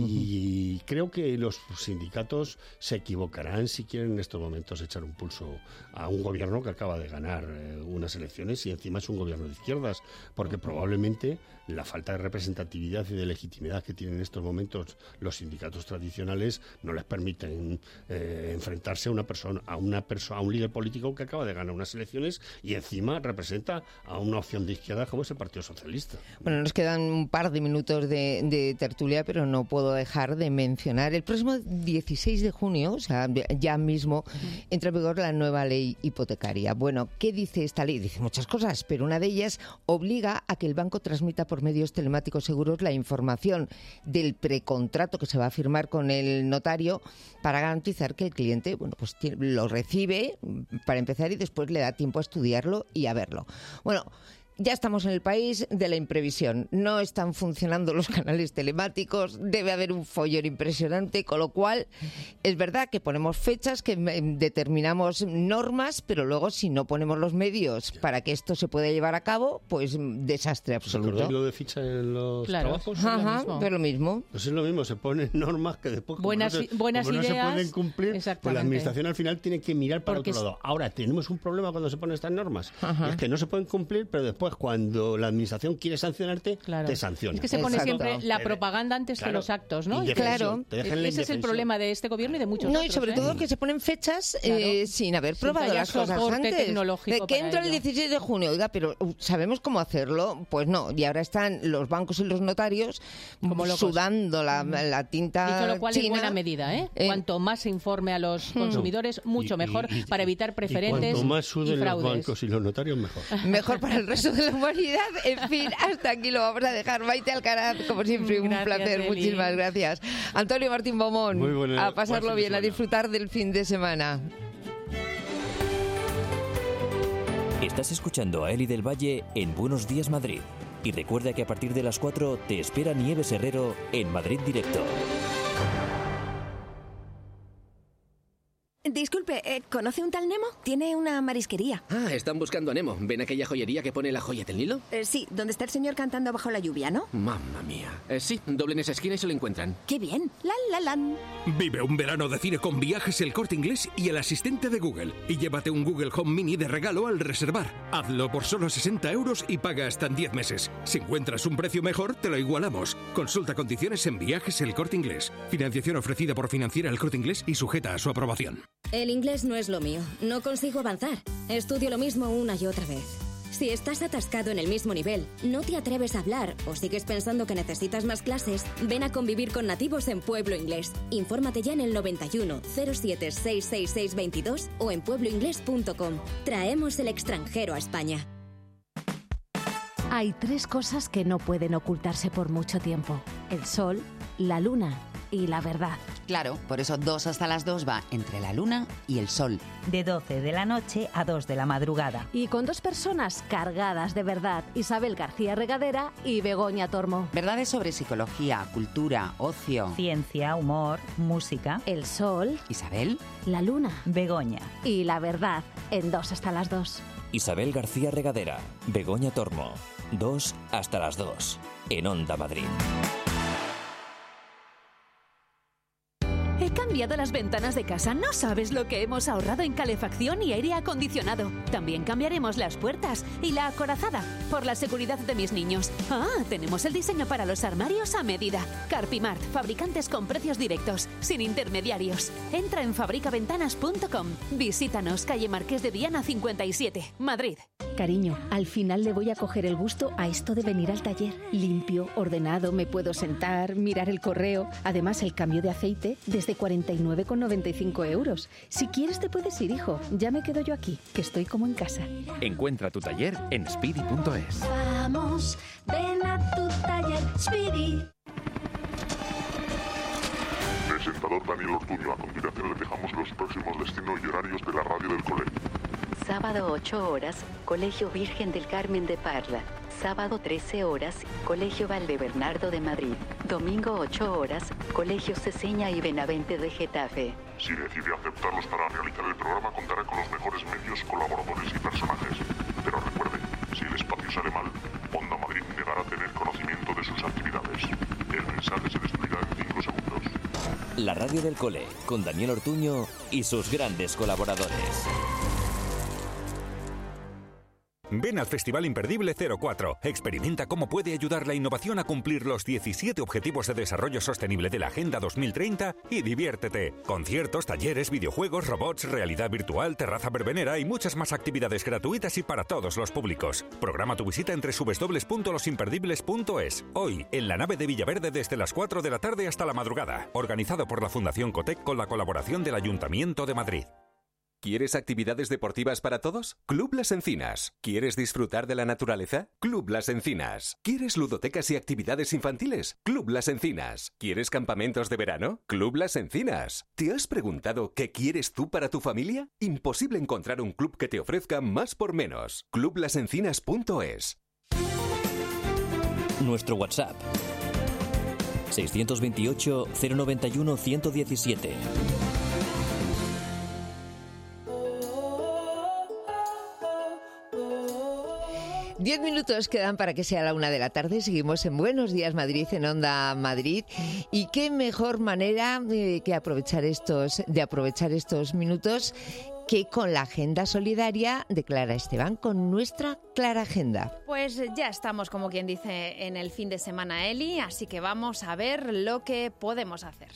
Y uh-huh. creo que los sindicatos se equivocarán si quieren en estos momentos echar un pulso a un gobierno que acaba de ganar eh, unas elecciones y encima es un gobierno de izquierdas, porque uh-huh. probablemente la falta de representatividad y de legitimidad que tienen en estos momentos los sindicatos tradicionales no les permiten eh, enfrentarse a una persona, a una persona, a un líder político que acaba de ganar unas elecciones y encima representa a una opción de izquierda como es el Partido Socialista. Bueno, nos quedan un par de minutos de, de tertulia, pero no puedo dejar de mencionar el próximo dieciséis de junio, o sea, ya mismo entra en vigor la nueva ley hipotecaria. Bueno, ¿qué dice esta ley? Dice muchas cosas, pero una de ellas obliga a que el banco transmita por medios telemáticos seguros la información del precontrato que se va a firmar con el notario para garantizar que el cliente, bueno, pues lo recibe para empezar y después le da tiempo a estudiarlo y a verlo. Bueno, ya estamos en el país de la imprevisión. No están funcionando los canales telemáticos, debe haber un follón impresionante, con lo cual es verdad que ponemos fechas, que determinamos normas, pero luego si no ponemos los medios para que esto se pueda llevar a cabo, pues desastre absoluto. ¿Recordáis lo de ficha en los claro. trabajos? Ajá, pero lo mismo. Pues es lo mismo, se ponen normas que después como buenas, no se, buenas como ideas, no se pueden cumplir, pues la administración al final tiene que mirar para Porque otro lado. Ahora, tenemos un problema cuando se ponen estas normas, y es que no se pueden cumplir, pero después cuando la administración quiere sancionarte, claro. te sanciona. Es que se pone Exacto. siempre la propaganda antes claro. de los actos, ¿no? Y claro. Ese es el problema de este gobierno y de muchos no, otros. Y sobre ¿eh? todo que se ponen fechas claro. eh, sin haber sin probado las cosas antes. De que entra el dieciséis de junio, oiga, pero ¿sabemos cómo hacerlo? Pues no. Y ahora están los bancos y los notarios como sudando la, la tinta Dicho lo cual china. Es buena medida, ¿eh? eh. Cuanto más se informe a los consumidores, mucho y, mejor y, y, para evitar preferentes y cuanto más suden y fraudes. Los bancos y los notarios, mejor. Mejor para el resto de la humanidad. En fin, hasta aquí lo vamos a dejar. Maite Alcaraz, como siempre, un gracias, placer. Eli. Muchísimas gracias. Antonio Martín Beaumont, Muy buena, a pasarlo bien, a disfrutar del fin de semana. Estás escuchando a Eli del Valle en Buenos Días Madrid. Y recuerda que a partir de las cuatro te espera Nieves Herrero en Madrid Directo. Disculpe, eh, ¿conoce un tal Nemo? Tiene una marisquería. Ah, están buscando a Nemo. ¿Ven aquella joyería que pone la joya del Nilo? Eh, sí, donde está el señor cantando bajo la lluvia, ¿no? Mamma mía. Eh, sí, doblen esa esquina y se lo encuentran. ¡Qué bien! ¡La, la, lan! Vive un verano de cine con Viajes El Corte Inglés y el asistente de Google. Y llévate un Google Home Mini de regalo al reservar. Hazlo por solo sesenta euros y paga hasta en diez meses. Si encuentras un precio mejor, te lo igualamos. Consulta condiciones en Viajes El Corte Inglés. Financiación ofrecida por Financiera El Corte Inglés y sujeta a su aprobación. El inglés no es lo mío. No consigo avanzar. Estudio lo mismo una y otra vez. Si estás atascado en el mismo nivel, no te atreves a hablar o sigues pensando que necesitas más clases, ven a convivir con nativos en Pueblo Inglés. Infórmate ya en el noventa y uno, cero siete, sesenta y seis, seiscientos veintidós o en pueblo inglés punto com. Traemos el extranjero a España. Hay tres cosas que no pueden ocultarse por mucho tiempo: el sol, la luna y la verdad. Claro, por eso dos hasta las dos va entre la luna y el sol. De doce de la noche a dos de la madrugada. Y con dos personas cargadas de verdad: Isabel García Regadera y Begoña Tormo. Verdades sobre psicología, cultura, ocio, ciencia, humor, música. El sol. Isabel. La luna. Begoña. Y la verdad en dos hasta las dos. Isabel García Regadera, Begoña Tormo. Dos hasta las dos. En Onda Madrid. He cambiado las ventanas de casa. No sabes lo que hemos ahorrado en calefacción y aire acondicionado. También cambiaremos las puertas y la acorazada por la seguridad de mis niños. Ah, tenemos el diseño para los armarios a medida. Carpimart, fabricantes con precios directos, sin intermediarios. Entra en fabrica ventanas punto com. Visítanos, calle Marqués de Viana cincuenta y siete, Madrid. Cariño, al final le voy a coger el gusto a esto de venir al taller. Limpio, ordenado, me puedo sentar, mirar el correo. Además, el cambio de aceite desde cuarenta cuarenta y nueve con noventa y cinco euros. Si quieres te puedes ir, hijo. Ya me quedo yo aquí, que estoy como en casa. Encuentra tu taller en speedy punto es. Vamos, ven a tu taller Speedy. Presentador Daniel Ortuño. A continuación le dejamos los próximos destinos y horarios de la radio del cole. Sábado ocho horas, Colegio Virgen del Carmen de Parla. Sábado trece horas, Colegio Valdebernardo de Madrid. Domingo ocho horas, Colegio Ceseña y Benavente de Getafe. Si decide aceptarlos para realizar el programa, contará con los mejores medios, colaboradores y personajes. Pero recuerde, si el espacio sale mal, Onda Madrid negará tener conocimiento de sus actividades. El mensaje se destruirá en cinco segundos. La radio del cole, con Daniel Ortuño y sus grandes colaboradores. Ven al Festival Imperdible cero cuatro. Experimenta cómo puede ayudar la innovación a cumplir los diecisiete Objetivos de Desarrollo Sostenible de la Agenda dos mil treinta y diviértete. Conciertos, talleres, videojuegos, robots, realidad virtual, terraza verbenera y muchas más actividades gratuitas y para todos los públicos. Programa tu visita en doble u doble u doble u punto los imperdibles punto es. Hoy, en la nave de Villaverde desde las cuatro de la tarde hasta la madrugada. Organizado por la Fundación Cotec con la colaboración del Ayuntamiento de Madrid. ¿Quieres actividades deportivas para todos? Club Las Encinas. ¿Quieres disfrutar de la naturaleza? Club Las Encinas. ¿Quieres ludotecas y actividades infantiles? Club Las Encinas. ¿Quieres campamentos de verano? Club Las Encinas. ¿Te has preguntado qué quieres tú para tu familia? Imposible encontrar un club que te ofrezca más por menos. club las encinas punto es. Nuestro WhatsApp seiscientos veintiocho, cero noventa y uno, ciento diecisiete. Diez minutos quedan para que sea la una de la tarde. Seguimos en Buenos Días Madrid, en Onda Madrid. Y qué mejor manera eh, que aprovechar estos, de aprovechar estos minutos que con la Agenda Solidaria de Clara Esteban, con nuestra Clara Agenda. Pues ya estamos, como quien dice, en el fin de semana, Eli, así que vamos a ver lo que podemos hacer.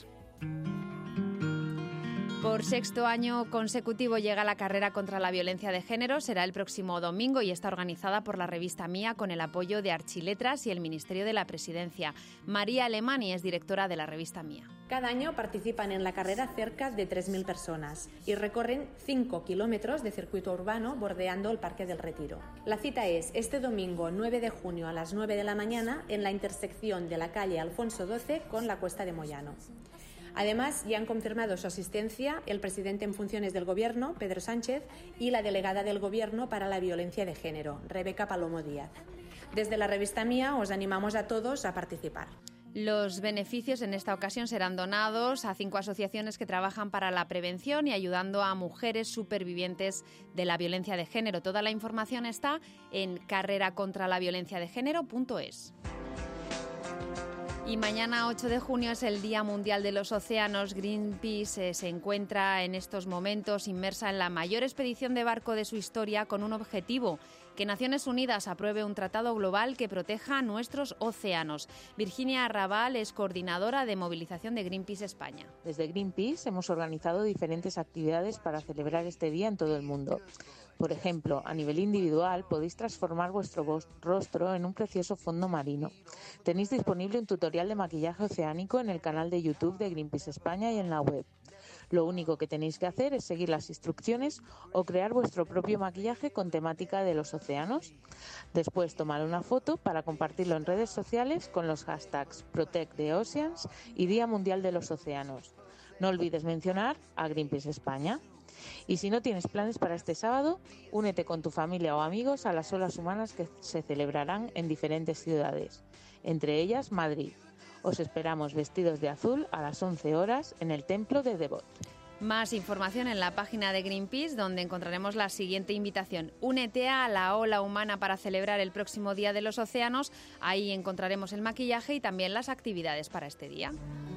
Por sexto año consecutivo llega la carrera contra la violencia de género. Será el próximo domingo y está organizada por la revista Mía con el apoyo de Archiletras y el Ministerio de la Presidencia. María Alemani es directora de la revista Mía. Cada año participan en la carrera cerca de tres mil personas y recorren cinco kilómetros de circuito urbano bordeando el Parque del Retiro. La cita es este domingo nueve de junio a las nueve de la mañana en la intersección de la calle Alfonso doce con la Cuesta de Moyano. Además, ya han confirmado su asistencia el presidente en funciones del Gobierno, Pedro Sánchez, y la delegada del Gobierno para la Violencia de Género, Rebeca Palomo Díaz. Desde la revista Mía os animamos a todos a participar. Los beneficios en esta ocasión serán donados a cinco asociaciones que trabajan para la prevención y ayudando a mujeres supervivientes de la violencia de género. Toda la información está en carrera contra la violencia de género punto es. Y mañana, ocho de junio, es el Día Mundial de los Océanos. Greenpeace eh, se encuentra en estos momentos inmersa en la mayor expedición de barco de su historia con un objetivo: que Naciones Unidas apruebe un tratado global que proteja nuestros océanos. Virginia Arrabal es coordinadora de movilización de Greenpeace España. Desde Greenpeace hemos organizado diferentes actividades para celebrar este día en todo el mundo. Por ejemplo, a nivel individual podéis transformar vuestro rostro en un precioso fondo marino. Tenéis disponible un tutorial de maquillaje oceánico en el canal de YouTube de Greenpeace España y en la web. Lo único que tenéis que hacer es seguir las instrucciones o crear vuestro propio maquillaje con temática de los océanos. Después tomar una foto para compartirlo en redes sociales con los hashtags Protect the Oceans y Día Mundial de los Océanos. No olvides mencionar a Greenpeace España. Y si no tienes planes para este sábado, únete con tu familia o amigos a las olas humanas que se celebrarán en diferentes ciudades, entre ellas Madrid. Os esperamos vestidos de azul a las once horas en el Templo de Devot. Más información en la página de Greenpeace, donde encontraremos la siguiente invitación. Únete a la ola humana para celebrar el próximo Día de los Océanos. Ahí encontraremos el maquillaje y también las actividades para este día.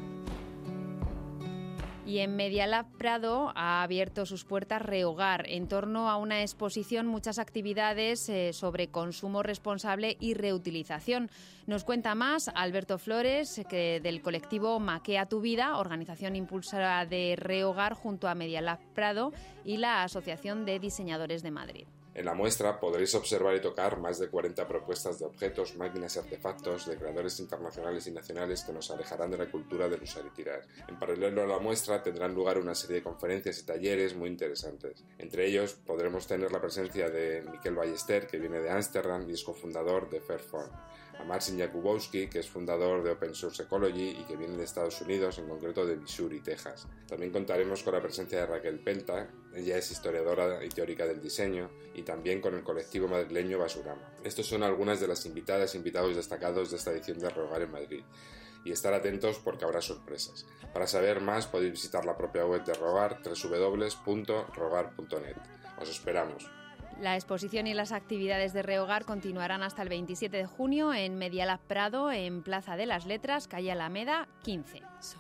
Y en Medialab Prado ha abierto sus puertas Rehogar. En torno a una exposición, muchas actividades eh, sobre consumo responsable y reutilización. Nos cuenta más Alberto Flores, que del colectivo Maquea tu Vida, organización impulsora de Rehogar junto a Medialab Prado y la Asociación de Diseñadores de Madrid. En la muestra podréis observar y tocar más de cuarenta propuestas de objetos, máquinas y artefactos de creadores internacionales y nacionales que nos alejarán de la cultura del usar y tirar. En paralelo a la muestra tendrán lugar una serie de conferencias y talleres muy interesantes. Entre ellos podremos tener la presencia de Miquel Ballester, que viene de Ámsterdam y es cofundador de Fairphone, a Marcin Jakubowski, que es fundador de Open Source Ecology y que viene de Estados Unidos, en concreto de Missouri, Texas. También contaremos con la presencia de Raquel Pelta, ella es historiadora y teórica del diseño, y también con el colectivo madrileño Basurama. Estos son algunas de las invitadas e invitados destacados de esta edición de Rehogar en Madrid. Y estar atentos porque habrá sorpresas. Para saber más podéis visitar la propia web de Rehogar, doble u doble u doble u punto rehogar punto net. Os esperamos. La exposición y las actividades de Rehogar continuarán hasta el veintisiete de junio en Medialab Prado, en Plaza de las Letras, calle Alameda quince.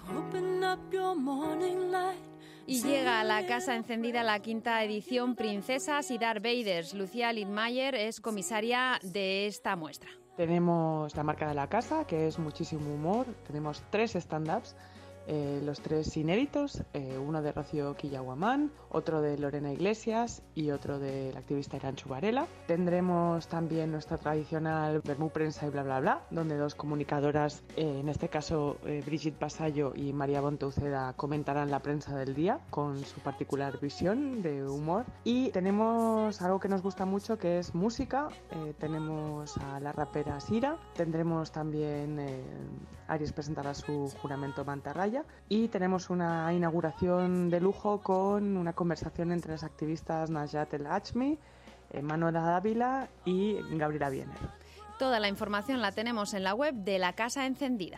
Y llega a la Casa Encendida la quinta edición Princesas y Darth Vaders. Lucía Littmayer es comisaria de esta muestra. Tenemos la marca de la casa, que es muchísimo humor. Tenemos tres stand-ups, eh, los tres inéditos, eh, uno de Rocío Quillaguamán, otro de Lorena Iglesias y otro del activista Iranchu Varela. Tendremos también nuestra tradicional Vermú Prensa y bla bla bla, donde dos comunicadoras, eh, en este caso eh, Brigitte Basallo y María Bonteuceda, comentarán la prensa del día con su particular visión de humor. Y tenemos algo que nos gusta mucho, que es música. Eh, tenemos a la rapera Sira, tendremos también eh, Aries presentará su juramento Mantarraya y tenemos una inauguración de lujo con una conversación entre las activistas Najat El Hachmi, eh, Manuela Dávila y Gabriela Biener. Toda la información la tenemos en la web de la Casa Encendida.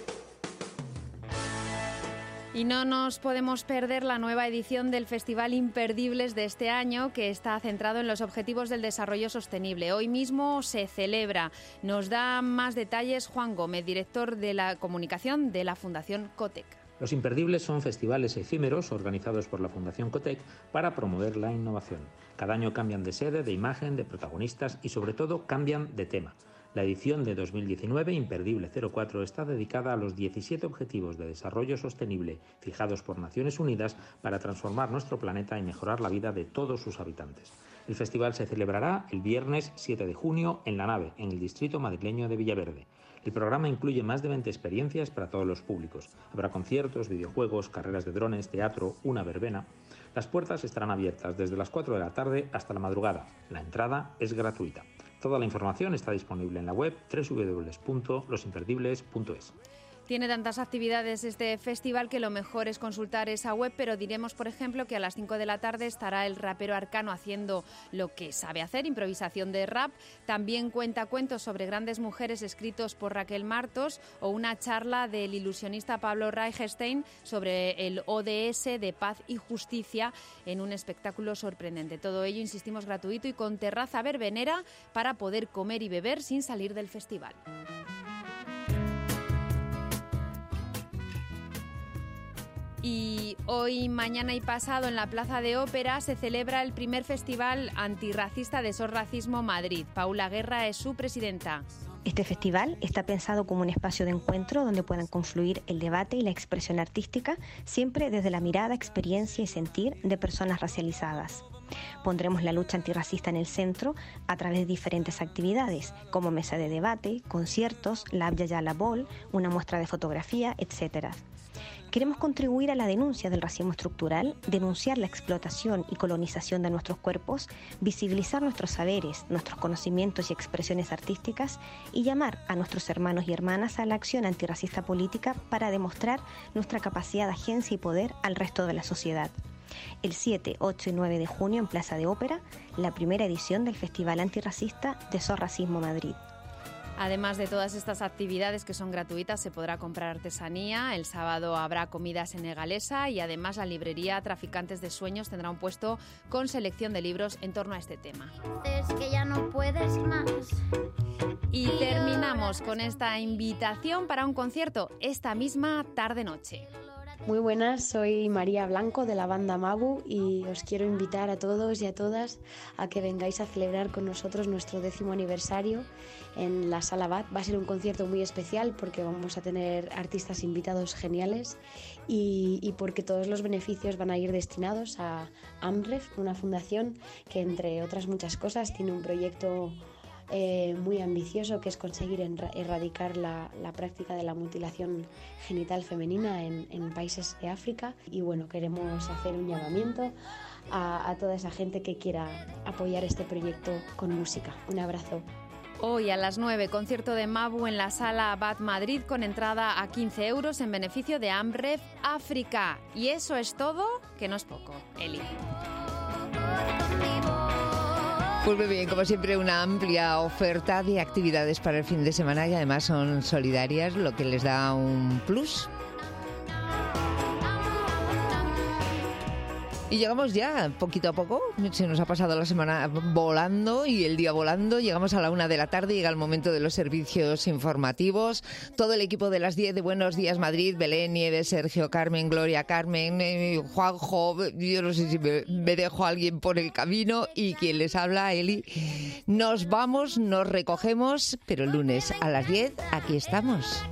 Y no nos podemos perder la nueva edición del Festival Imperdibles de este año, que está centrado en los objetivos del desarrollo sostenible. Hoy mismo se celebra. Nos da más detalles Juan Gómez, director de la comunicación de la Fundación Cotec. Los Imperdibles son festivales efímeros organizados por la Fundación Cotec para promover la innovación. Cada año cambian de sede, de imagen, de protagonistas y sobre todo cambian de tema. La edición de dos mil diecinueve, Imperdible cero cuatro, está dedicada a los diecisiete Objetivos de Desarrollo Sostenible fijados por Naciones Unidas para transformar nuestro planeta y mejorar la vida de todos sus habitantes. El festival se celebrará el viernes siete de junio en La Nave, en el distrito madrileño de Villaverde. El programa incluye más de veinte experiencias para todos los públicos. Habrá conciertos, videojuegos, carreras de drones, teatro, una verbena. Las puertas estarán abiertas desde las cuatro de la tarde hasta la madrugada. La entrada es gratuita. Toda la información está disponible en la web doble u doble u doble u punto los imperdibles punto es. Tiene tantas actividades este festival que lo mejor es consultar esa web, pero diremos, por ejemplo, que a las cinco de la tarde estará el rapero Arcano haciendo lo que sabe hacer, improvisación de rap. También cuenta cuentos sobre grandes mujeres escritos por Raquel Martos o una charla del ilusionista Pablo Reichstein sobre el O D S de Paz y Justicia en un espectáculo sorprendente. Todo ello, insistimos, gratuito y con terraza verbenera para poder comer y beber sin salir del festival. Y hoy, mañana y pasado en la Plaza de Ópera se celebra el primer festival antirracista de SOS Racismo Madrid. Paula Guerra es su presidenta. Este festival está pensado como un espacio de encuentro donde puedan confluir el debate y la expresión artística, siempre desde la mirada, experiencia y sentir de personas racializadas. Pondremos la lucha antirracista en el centro a través de diferentes actividades, como mesa de debate, conciertos, Lab Yayala Ball, una muestra de fotografía, etcétera. Queremos contribuir a la denuncia del racismo estructural, denunciar la explotación y colonización de nuestros cuerpos, visibilizar nuestros saberes, nuestros conocimientos y expresiones artísticas y llamar a nuestros hermanos y hermanas a la acción antirracista política para demostrar nuestra capacidad de agencia y poder al resto de la sociedad. El siete, ocho y nueve de junio en Plaza de Ópera, la primera edición del Festival Antirracista de SOS Racismo Madrid. Además de todas estas actividades que son gratuitas, se podrá comprar artesanía. El sábado habrá comida senegalesa y además la librería Traficantes de Sueños tendrá un puesto con selección de libros en torno a este tema. Es que ya no puedes más. Y terminamos con esta invitación para un concierto esta misma tarde-noche. Muy buenas, soy María Blanco de la banda Mabu y os quiero invitar a todos y a todas a que vengáis a celebrar con nosotros nuestro décimo aniversario en la Sala Bat. Va a ser un concierto muy especial porque vamos a tener artistas invitados geniales y, y porque todos los beneficios van a ir destinados a AMREF, una fundación que entre otras muchas cosas tiene un proyecto Eh, muy ambicioso, que es conseguir erradicar la, la práctica de la mutilación genital femenina en, en países de África. Y bueno, queremos hacer un llamamiento a, a toda esa gente que quiera apoyar este proyecto con música. Un abrazo. Hoy a las nueve, concierto de Mabu en la Sala Bat Madrid con entrada a quince euros en beneficio de AMREF África. Y eso es todo, que no es poco. Eli. Pues muy bien, como siempre, una amplia oferta de actividades para el fin de semana y además son solidarias, lo que les da un plus. Y llegamos ya, poquito a poco, se nos ha pasado la semana volando y el día volando, llegamos a la una de la tarde, llega el momento de los servicios informativos, todo el equipo de las diez de Buenos Días Madrid, Belén, Nieves, Sergio, Carmen, Gloria, Carmen, eh, Juanjo, yo no sé si me, me dejo a alguien por el camino y quien les habla, Eli, nos vamos, nos recogemos, pero el lunes a las diez aquí estamos.